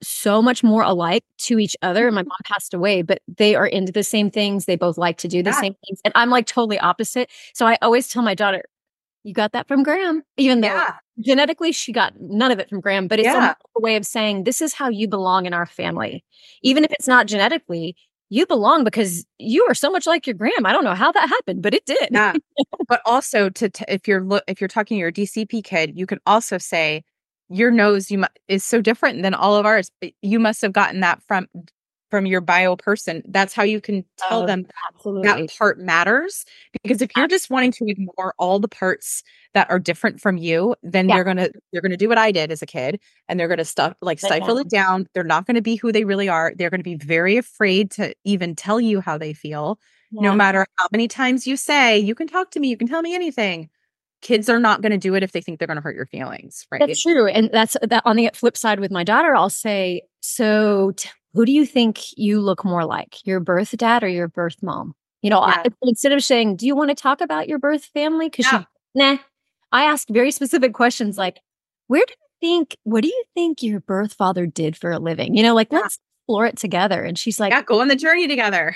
so much more alike to each other. My mom passed away, but they are into the same things. They both like to do the same things. And I'm like totally opposite. So I always tell my daughter, you got that from Graham, even though genetically she got none of it from Graham, but it's a way of saying, this is how you belong in our family. Even if it's not genetically, you belong because you are so much like your Graham. I don't know how that happened, but it did. Yeah. But also if you're talking to your DCP kid, you can also say your nose is so different than all of ours. But you must have gotten that from your bio person. That's how you can tell them that part matters. Because if you're just wanting to ignore all the parts that are different from you, then they're gonna do what I did as a kid, and they're gonna stifle it down. They're not gonna be who they really are. They're gonna be very afraid to even tell you how they feel. No matter how many times you say, you can talk to me, you can tell me anything. Kids are not going to do it if they think they're going to hurt your feelings, right? That's true. And that's that on the flip side with my daughter, I'll say, so who do you think you look more like, your birth dad or your birth mom? Instead of saying, do you want to talk about your birth family? Because I ask very specific questions like, what do you think your birth father did for a living? Let's explore it together. And she's like, go on the journey together.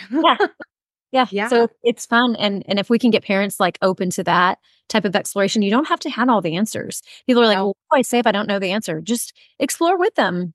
Yeah. So it's fun. And if we can get parents like open to that type of exploration, you don't have to have all the answers. People are like, well, what do I say if I don't know the answer? Just explore with them,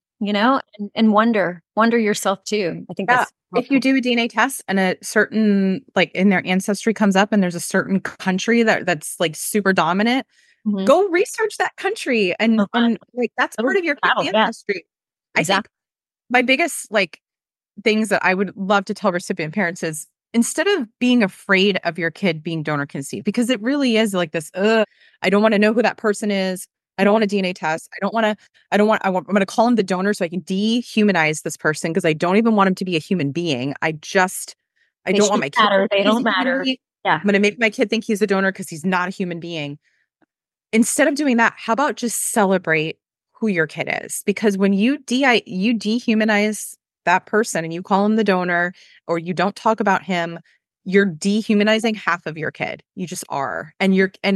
and wonder yourself too. I think that's if you do a DNA test and a certain, like in their ancestry comes up and there's a certain country that's like super dominant, go research that country. And like, that's part of your ancestry. I think my biggest like things that I would love to tell recipient parents is, instead of being afraid of your kid being donor conceived, because it really is like this, I don't want to know who that person is. I don't want a DNA test. I'm going to call him the donor so I can dehumanize this person because I don't even want him to be a human being. I don't want my kid. They don't matter. Yeah. I'm going to make my kid think he's a donor because he's not a human being. Instead of doing that, how about just celebrate who your kid is? Because when you dehumanize that person and you call him the donor, or you don't talk about him, you're dehumanizing half of your kid. You just are. And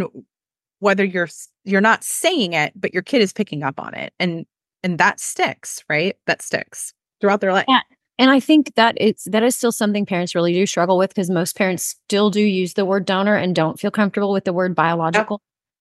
whether you're not saying it, but your kid is picking up on it. And that sticks, right? That sticks throughout their life. Yeah. And I think that is still something parents really do struggle with, because most parents still do use the word donor and don't feel comfortable with the word biological.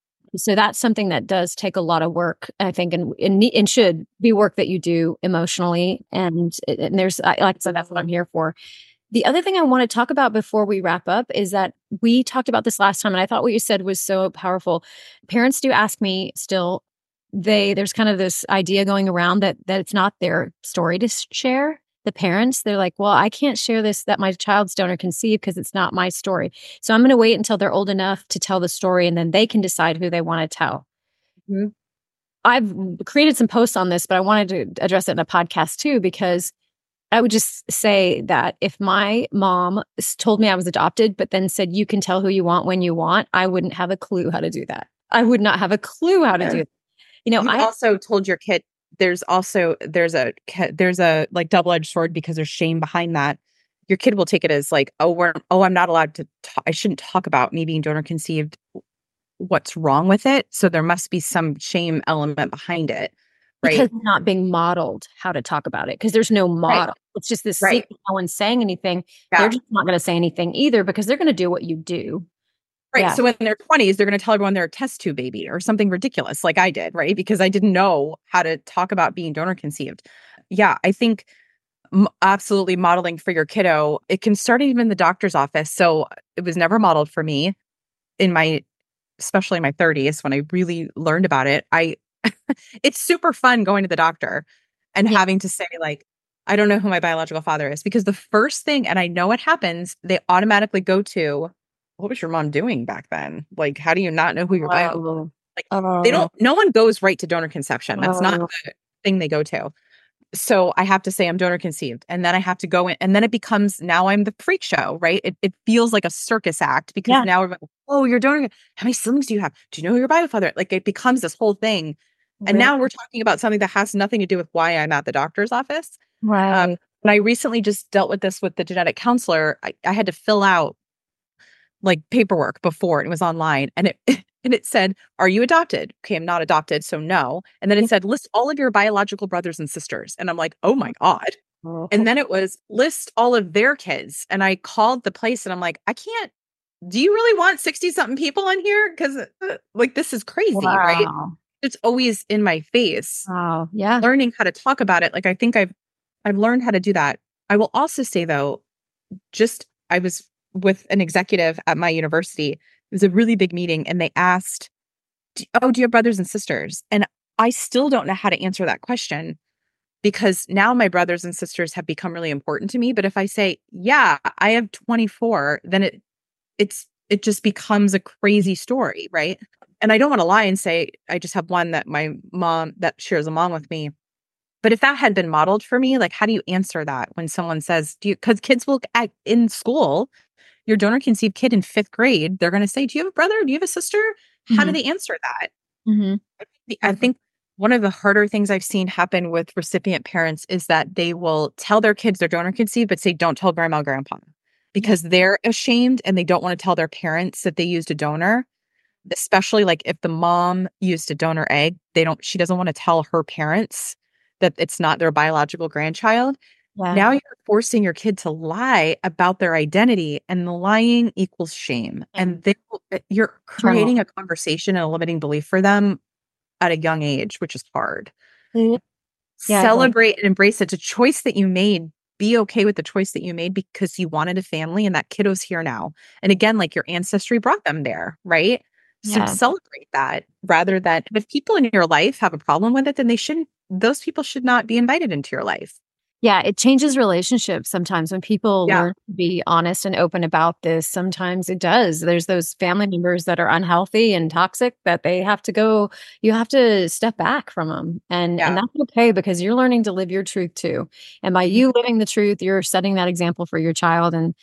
So that's something that does take a lot of work, I think, and should be work that you do emotionally. And there's, like I said, that's what I'm here for. The other thing I want to talk about before we wrap up is that we talked about this last time, and I thought what you said was so powerful. Parents do ask me still, there's kind of this idea going around that it's not their story to share. The parents, they're like, well, I can't share this, that my child's donor conceived, because it's not my story. So I'm going to wait until they're old enough to tell the story, and then they can decide who they want to tell. Mm-hmm. I've created some posts on this, but I wanted to address it in a podcast too, because I would just say that if my mom told me I was adopted, but then said, you can tell who you want when you want, I wouldn't have a clue how to do that. I would not have a clue how to do that. I also told your kid, there's a like double-edged sword, because there's shame behind that. Your kid will take it as like, I'm not allowed to I shouldn't talk about me being donor conceived. What's wrong with it? So there must be some shame element behind it, right? Because they're not being modeled how to talk about it, because there's no model. Right. It's just this secret. No one's saying anything. Yeah. They're just not going to say anything either, because they're going to do what you do. Right. Yeah. So in their 20s, they're going to tell everyone they're a test tube baby or something ridiculous like I did, right? Because I didn't know how to talk about being donor conceived. Yeah, I think absolutely modeling for your kiddo. It can start even in the doctor's office. So it was never modeled for me especially in my 30s when I really learned about it. It's super fun going to the doctor and having to say like, I don't know who my biological father is, because the first thing, and I know what happens, they automatically go to, what was your mom doing back then? Like, how do you not know who your biological? Like, no one goes right to donor conception. That's not the thing they go to. So I have to say I'm donor conceived, and then I have to go in, and then it becomes, now I'm the freak show, right? It feels like a circus act, because now we're like, oh, you're donor. How many siblings do you have? Do you know who your biofather? Like, it becomes this whole thing. And now we're talking about something that has nothing to do with why I'm at the doctor's office. Right. And I recently just dealt with this with the genetic counselor. I had to fill out like paperwork before, and it was online, and And it said, "Are you adopted?" Okay, I'm not adopted, so no. And then it said, "List all of your biological brothers and sisters." And I'm like, "Oh my God." Oh. And then it was, "List all of their kids." And I called the place and I'm like, "I can't, do you really want 60 something people on here? Because like, this is crazy, right?" Wow. It's always in my face. Wow. Yeah. Learning how to talk about it. Like, I think I've learned how to do that. I will also say though, just I was with an executive at my university. It was a really big meeting and they asked, "Oh, do you have brothers and sisters?" And I still don't know how to answer that question because now my brothers and sisters have become really important to me. But if I say, "Yeah, I have 24," then it just becomes a crazy story, right? And I don't want to lie and say I just have one that my mom that shares a mom with me. But if that had been modeled for me, like, how do you answer that when someone says, "Do you?" Because kids will in school, your donor conceived kid in fifth grade, they're going to say, "Do you have a brother? Do you have a sister?" How do Hmm. they answer that? Hmm. I think one of the harder things I've seen happen with recipient parents is that they will tell their kids they're donor conceived, but say, "Don't tell grandma, grandpa," Yeah. because they're ashamed and they don't want to tell their parents that they used a donor. Especially like if the mom used a donor egg, she doesn't want to tell her parents that it's not their biological grandchild. Yeah. Now you're forcing your kid to lie about their identity, and the lying equals shame. And you're Trauma. creating a conversation and a limiting belief for them at a young age, which is hard. Yeah. Yeah. Celebrate and embrace it. It's a choice that you made. Be okay with the choice that you made because you wanted a family and that kiddo's here now. And again, like your ancestry brought them there, right? So Yeah. celebrate that rather than if people in your life have a problem with it, then those people should not be invited into your life. Yeah, it changes relationships sometimes when people Yeah. learn to be honest and open about this. Sometimes it does. There's those family members that are unhealthy and toxic that they have to go, you have to step back from them. And Yeah. that's okay because you're learning to live your truth too. And by you living the truth, you're setting that example for your child and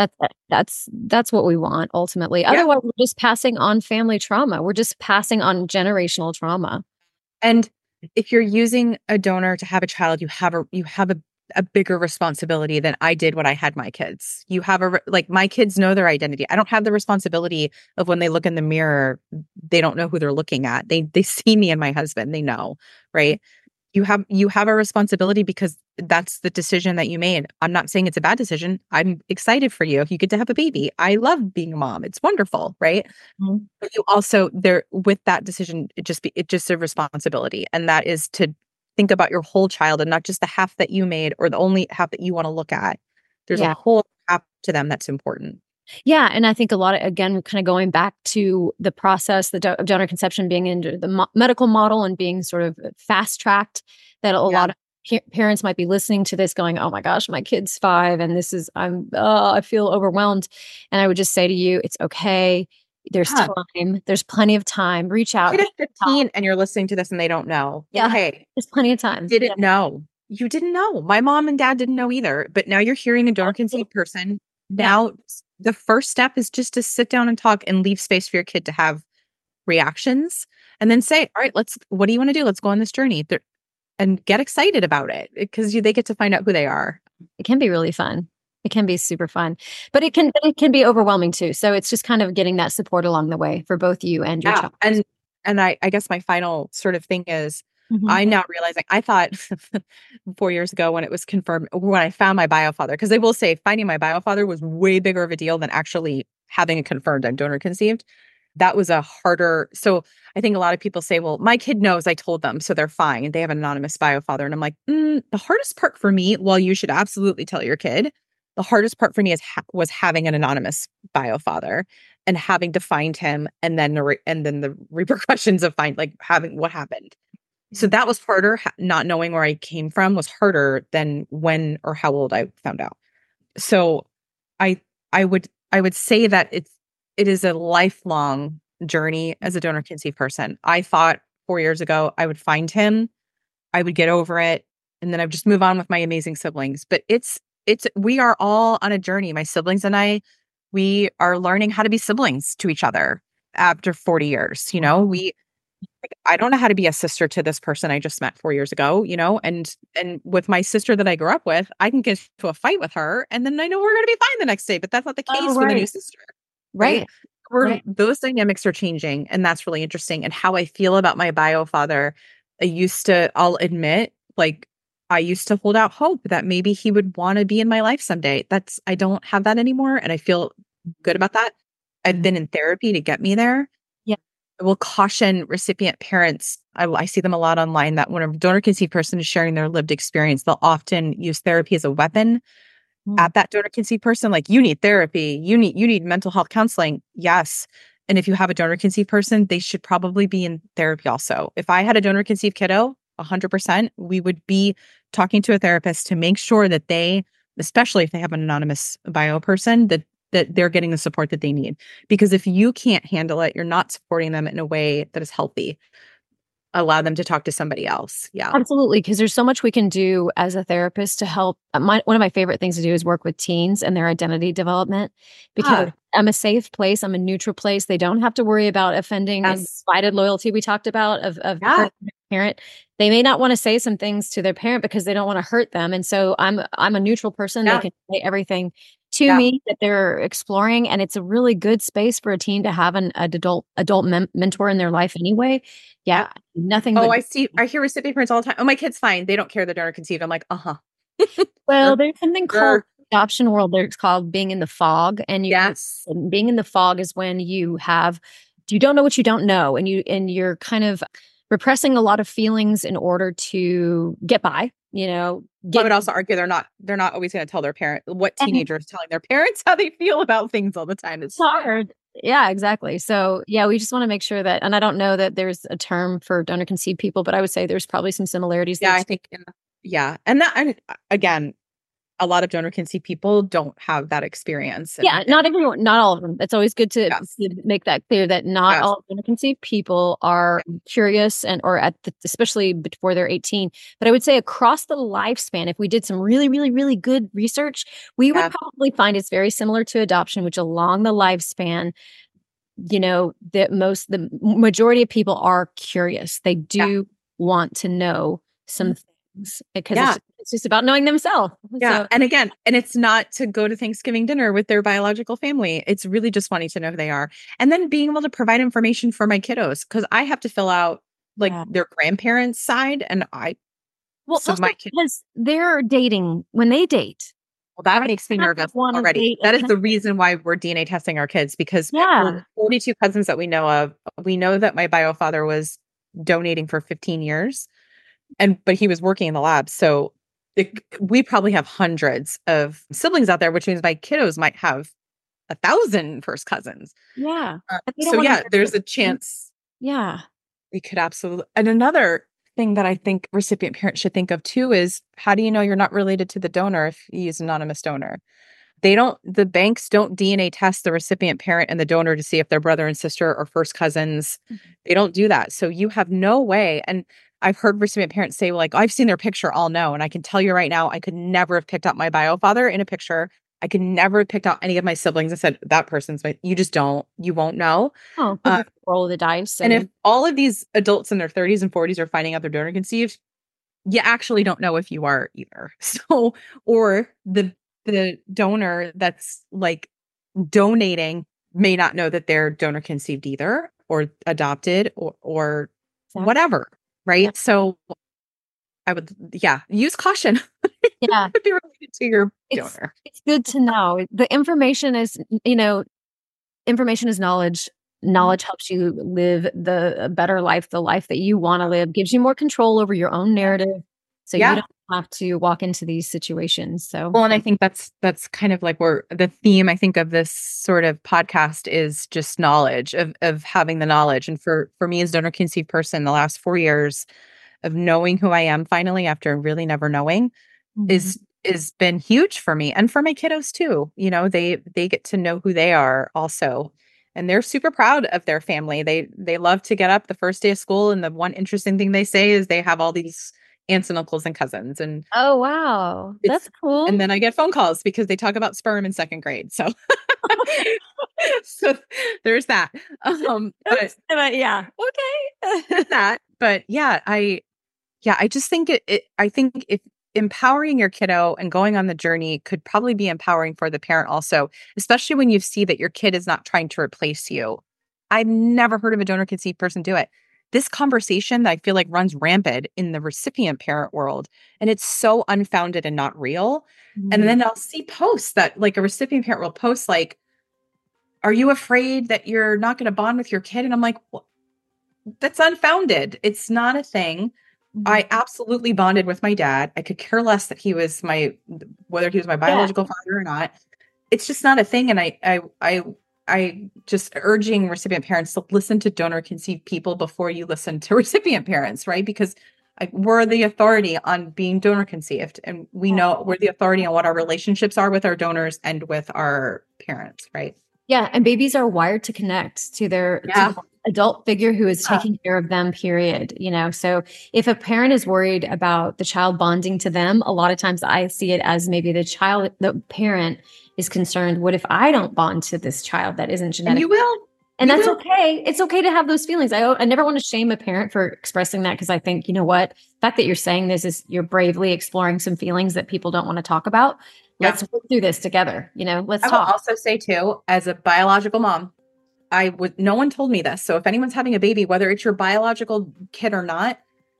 that's what we want ultimately. Yeah. Otherwise, we're just passing on family trauma. We're just passing on generational trauma. And if you're using a donor to have a child, you have a bigger responsibility than I did when I had my kids. You have like my kids know their identity. I don't have the responsibility of when they look in the mirror, they don't know who they're looking at. They see me and my husband, they know, right? You have a responsibility because that's the decision that you made. I'm not saying it's a bad decision. I'm excited for you. You get to have a baby. I love being a mom. It's wonderful, right? Mhm. But you also there with that decision, it just a responsibility. And that is to think about your whole child and not just the half that you made or the only half that you want to look at. There's a Yeah. whole half to them that's important. Yeah, and I think a lot of again, kind of going back to the process, of donor conception being into the medical model and being sort of fast tracked. That a Yeah. lot of parents might be listening to this, going, "Oh my gosh, my kid's 5, and this is I feel overwhelmed." And I would just say to you, it's okay. There's Yeah. time. There's plenty of time. Reach Your out. kid is 15 and you're listening to this and they don't know. Yeah, Okay. there's plenty of You time. Yeah. didn't know. You didn't know. My mom and dad didn't know either. But now you're hearing a donor conceived person. Yeah. Now the first step is just to sit down and talk and leave space for your kid to have reactions and then say, "All right, what do you want to do? Let's go on this journey." And get excited about it because they get to find out who they are. It can be really fun. It can be super fun, but it can be overwhelming too. So it's just kind of getting that support along the way for both you and your Yeah. child. And I guess my final sort of thing is Mhm. I'm now realizing I thought 4 years ago when it was confirmed, when I found my biofather, because I will say finding my biofather was way bigger of a deal than actually having it confirmed I'm donor conceived. That was a harder. So I think a lot of people say, well, my kid knows I told them, so they're fine. They have an anonymous biofather. And I'm like, the hardest part for me, while you should absolutely tell your kid, the hardest part for me was having an anonymous biofather and having to find him and then the repercussions of like having what happened. So that was harder. Not knowing where I came from was harder than when or how old I found out. So I I would say that it is a lifelong journey as a donor conceived person. I thought 4 years ago I would find him, I would get over it, and then I would just move on with my amazing siblings. But we are all on a journey. My siblings and I, we are learning how to be siblings to each other after 40 years. I don't know how to be a sister to this person I just met 4 years ago, and with my sister that I grew up with, I can get to a fight with her and then I know we're going to be fine the next day, but that's not the Oh, case with a new right. sister, right? Right. Right. those dynamics are changing, and that's really interesting. And how I feel about my bio father, I'll admit, like, I used to hold out hope that maybe he would want to be in my life someday. I don't have that anymore. And I feel good about that. I've been in therapy to get me there. Yeah. I will caution recipient parents. I see them a lot online that when a donor conceived person is sharing their lived experience, they'll often use therapy as a weapon Mm. at that donor conceived person. Like, you need therapy, you need mental health counseling. Yes. And if you have a donor conceived person, they should probably be in therapy also. If I had a donor conceived kiddo, 100%, we would be talking to a therapist to make sure that they, especially if they have an anonymous bio person, that they're getting the support that they need. Because if you can't handle it, you're not supporting them in a way that is healthy. Allow them to talk to somebody else. Yeah. Absolutely, because there's so much we can do as a therapist to help. One of my favorite things to do is work with teens and their identity development because Ah, I'm a safe place. I'm a neutral place. They don't have to worry about offending and yes. divided loyalty we talked about of Yeah. hurt their parent. They may not want to say some things to their parent because they don't want to hurt them. And so I'm a neutral person. They Yeah. can say everything to Yeah. me that they're exploring. And it's a really good space for a teen to have an adult mentor in their life anyway. Yeah. Yeah. Nothing Oh, but I hear recipient parents all the time. Oh, my kid's fine. They don't care that donor conceived. I'm like, uh-huh. well, Sure. there's something called Sure. adoption world. There's called being in the fog, Yes. and being in the fog is when you don't know what you don't know, and you're kind of repressing a lot of feelings in order to get by. I Get would also argue they're not always going to tell their parent what and teenagers telling their parents how they feel about things all the time. it's hard. Yeah, exactly. So yeah, we just want to make sure that, and I don't know that there's a term for donor conceived people, but I would say there's probably some similarities Yeah, there I too. think yeah. And that and again, a lot of donor conceived people don't have that experience. Yeah, And not everyone, not all of them. It's always good yes. to make that clear that not Yes. all conceived people are curious or especially before they're 18. But I would say across the lifespan, if we did some really, really, really good research, we would Yeah. probably find it's very similar to adoption, which along the lifespan, the majority of people are curious. They Yeah. do want to know Mhm. some things because Yeah. it's just about knowing themselves. Yeah. So And again, and it's not to go to Thanksgiving dinner with their biological family. It's really just wanting to know who they are. And then being able to provide information for my kiddos because I have to fill out like yeah. their grandparents' side. And Well, so also my kid, because they're dating when they date. well, that Right? makes me Not nervous want to already. date That is again. the reason why we're DNA testing our kids because for Yeah. the 42 cousins that we know of, we know that my bio father was donating for 15 years but he was working in the lab. So we probably have hundreds of siblings out there, which means my kiddos might have 1,000 first cousins. Yeah. And they don't So want to yeah, hurt there's a them. chance Yeah. we could absolutely. And another thing that I think recipient parents should think of too is how do you know you're not related to the donor if you use anonymous donor? The banks don't DNA test the recipient parent and the donor to see if they're brother and sister or first cousins. Mhm. They don't do that. So you have no way. And I've heard recipient parents say, like, I've seen their picture, I'll know. And I can tell you right now, I could never have picked out my bio father in a picture. I could never have picked out any of my siblings and said, that person's my, you just don't, you won't know. Oh, Uh, people roll the dice and if and all of these adults in their 30s and 40s are finding out they're donor conceived, you actually don't know if you are either. So, or the donor that's like donating may not know that they're donor conceived either or adopted or exactly. whatever, Yeah. right? So I would yeah, use caution. Yeah. Could be related to your It's donor. it's good to know. The information is knowledge. Mhm. Knowledge helps you live a better life, the life that you want to live, gives you more control over your own Yeah. narrative. So you Yeah. don't have to walk into these situations. So Well, and I think that's kind of like where the theme I think of this sort of podcast is just knowledge of having the knowledge. And for me as donor conceived person, the last 4 years of knowing who I am finally after really never knowing Mhm. is been huge for me and for my kiddos too. They get to know who they are also. And they're super proud of their family. They love to get up the first day of school and the one interesting thing they say is they have all these aunts and uncles and cousins and Oh, wow. it's That's cool. and then I get phone calls because they talk about sperm in second grade. So so there's that. But Oops, yeah. Okay. there's that. But yeah, I just think I think if empowering your kiddo and going on the journey could probably be empowering for the parent also, especially when you see that your kid is not trying to replace you. I've never heard of a donor conceived person do it. This conversation that I feel like runs rampant in the recipient parent world, and it's so unfounded and not real. And then I'll see posts that like a recipient parent will post like, are you afraid that you're not going to bond with your kid? And I'm like, well, that's unfounded. It's not a thing. I absolutely bonded with my dad. I could care less that whether he was my biological father or not. It's just not a thing. And I just urging recipient parents to listen to donor conceived people before you listen to recipient parents, right? Because we're the authority on being donor conceived, and we know we're the authority on what our relationships are with our donors and with our parents, right? Yeah. And babies are wired to connect to their to the adult figure who is taking care of them, period. So if a parent is worried about the child bonding to them, a lot of times I see it as maybe the parent is concerned, what if I don't bond to this child that isn't genetic? And you will. And that's okay. It's okay to have those feelings. I never want to shame a parent for expressing that, because I think, you know what, the fact that you're saying this is you're bravely exploring some feelings that people don't want to talk about. Let's work through this together. Let's talk. I will also say too, as a biological mom, no one told me this. So if anyone's having a baby, whether it's your biological kid or not,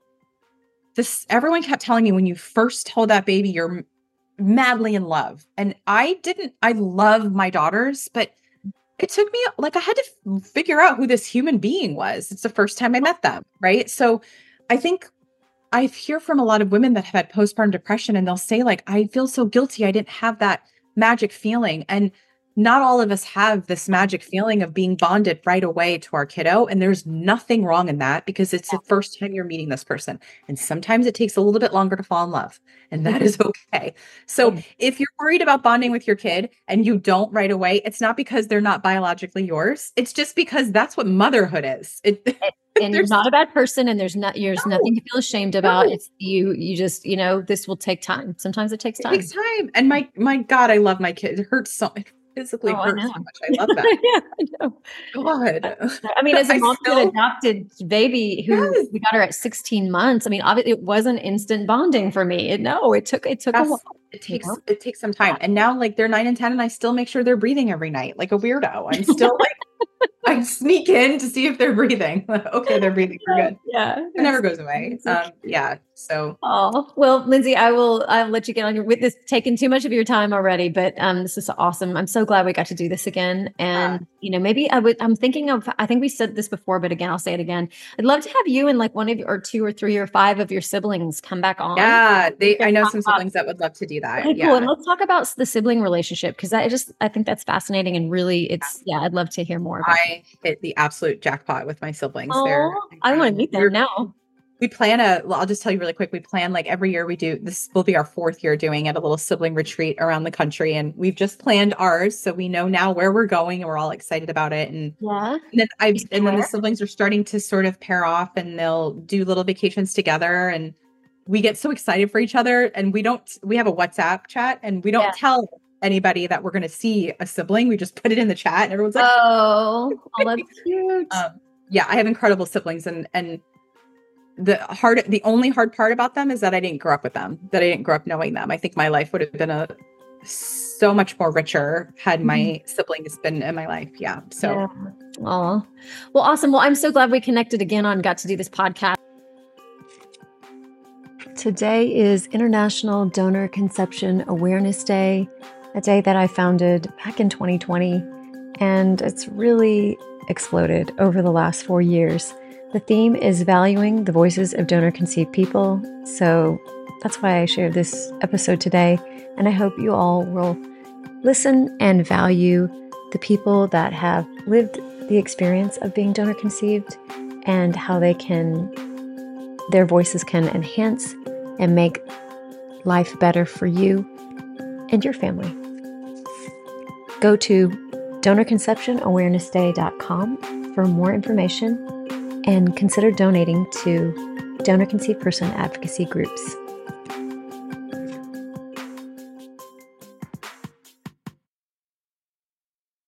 everyone kept telling me when you first told that baby you're madly in love. And I love my daughters, but it took me I had to figure out who this human being was. It's the first time I met them. Right. So I think I hear from a lot of women that have had postpartum depression, and they'll say I feel so guilty. I didn't have that magic feeling. And not all of us have this magic feeling of being bonded right away to our kiddo. And there's nothing wrong in that, because it's the first time you're meeting this person. And sometimes it takes a little bit longer to fall in love, and that is okay. So if you're worried about bonding with your kid and you don't right away, it's not because they're not biologically yours. It's just because that's what motherhood is. And you're not a bad person, and there's nothing to feel ashamed about. It's you just, this will take time. Sometimes it takes time. It takes time. And my God, I love my kid. It hurts so much. Physically hurts so much. I love that. Yeah, I know. God. I mean, as a mom to an adopted baby who we got her at 16 months. I mean, obviously it wasn't instant bonding for me. It took a while. It takes some time. And now they're 9 and 10, and I still make sure they're breathing every night like a weirdo. I'm still I sneak in to see if they're breathing. Okay, they're breathing. We're good. Yeah. It never goes away. So. Oh, well, Lindsay, I'll let you get on with this, taking too much of your time already, but this is awesome. I'm so glad we got to do this again. And, maybe I'm thinking of, I think we said this before, but again, I'll say it again. I'd love to have you and one of your, or 2 or 3 or 5 of your siblings come back on. Yeah. I know some siblings that would love to do that. Okay, cool. And let's talk about the sibling relationship, because I think that's fascinating, and really I'd love to hear more about I hit the absolute jackpot with my siblings. I want to meet them now. We plan I'll just tell you really quick. We plan every year this will be our 4th year doing it, a little sibling retreat around the country. And we've just planned ours. So we know now where we're going, and we're all excited about it. And, then the siblings are starting to sort of pair off, and they'll do little vacations together. And we get so excited for each other. And we have a WhatsApp chat, and we don't tell anybody that we're going to see a sibling. We just put it in the chat, and everyone's like, oh, that's cute. I have incredible siblings, and the only hard part about them is that I didn't grow up with them, that I didn't grow up knowing them. I think my life would have been so much more richer had my siblings been in my life. Yeah. So. Oh, well, awesome. Well, I'm so glad we connected again got to do this podcast. Today is International Donor Conception Awareness Day, a day that I founded back in 2020, and it's really exploded over the last 4 years. The theme is valuing the voices of donor-conceived people, so that's why I shared this episode today, and I hope you all will listen and value the people that have lived the experience of being donor-conceived, and how their voices can enhance and make life better for you and your family. Go to donorconceptionawarenessday.com for more information, and consider donating to donor conceived person advocacy groups.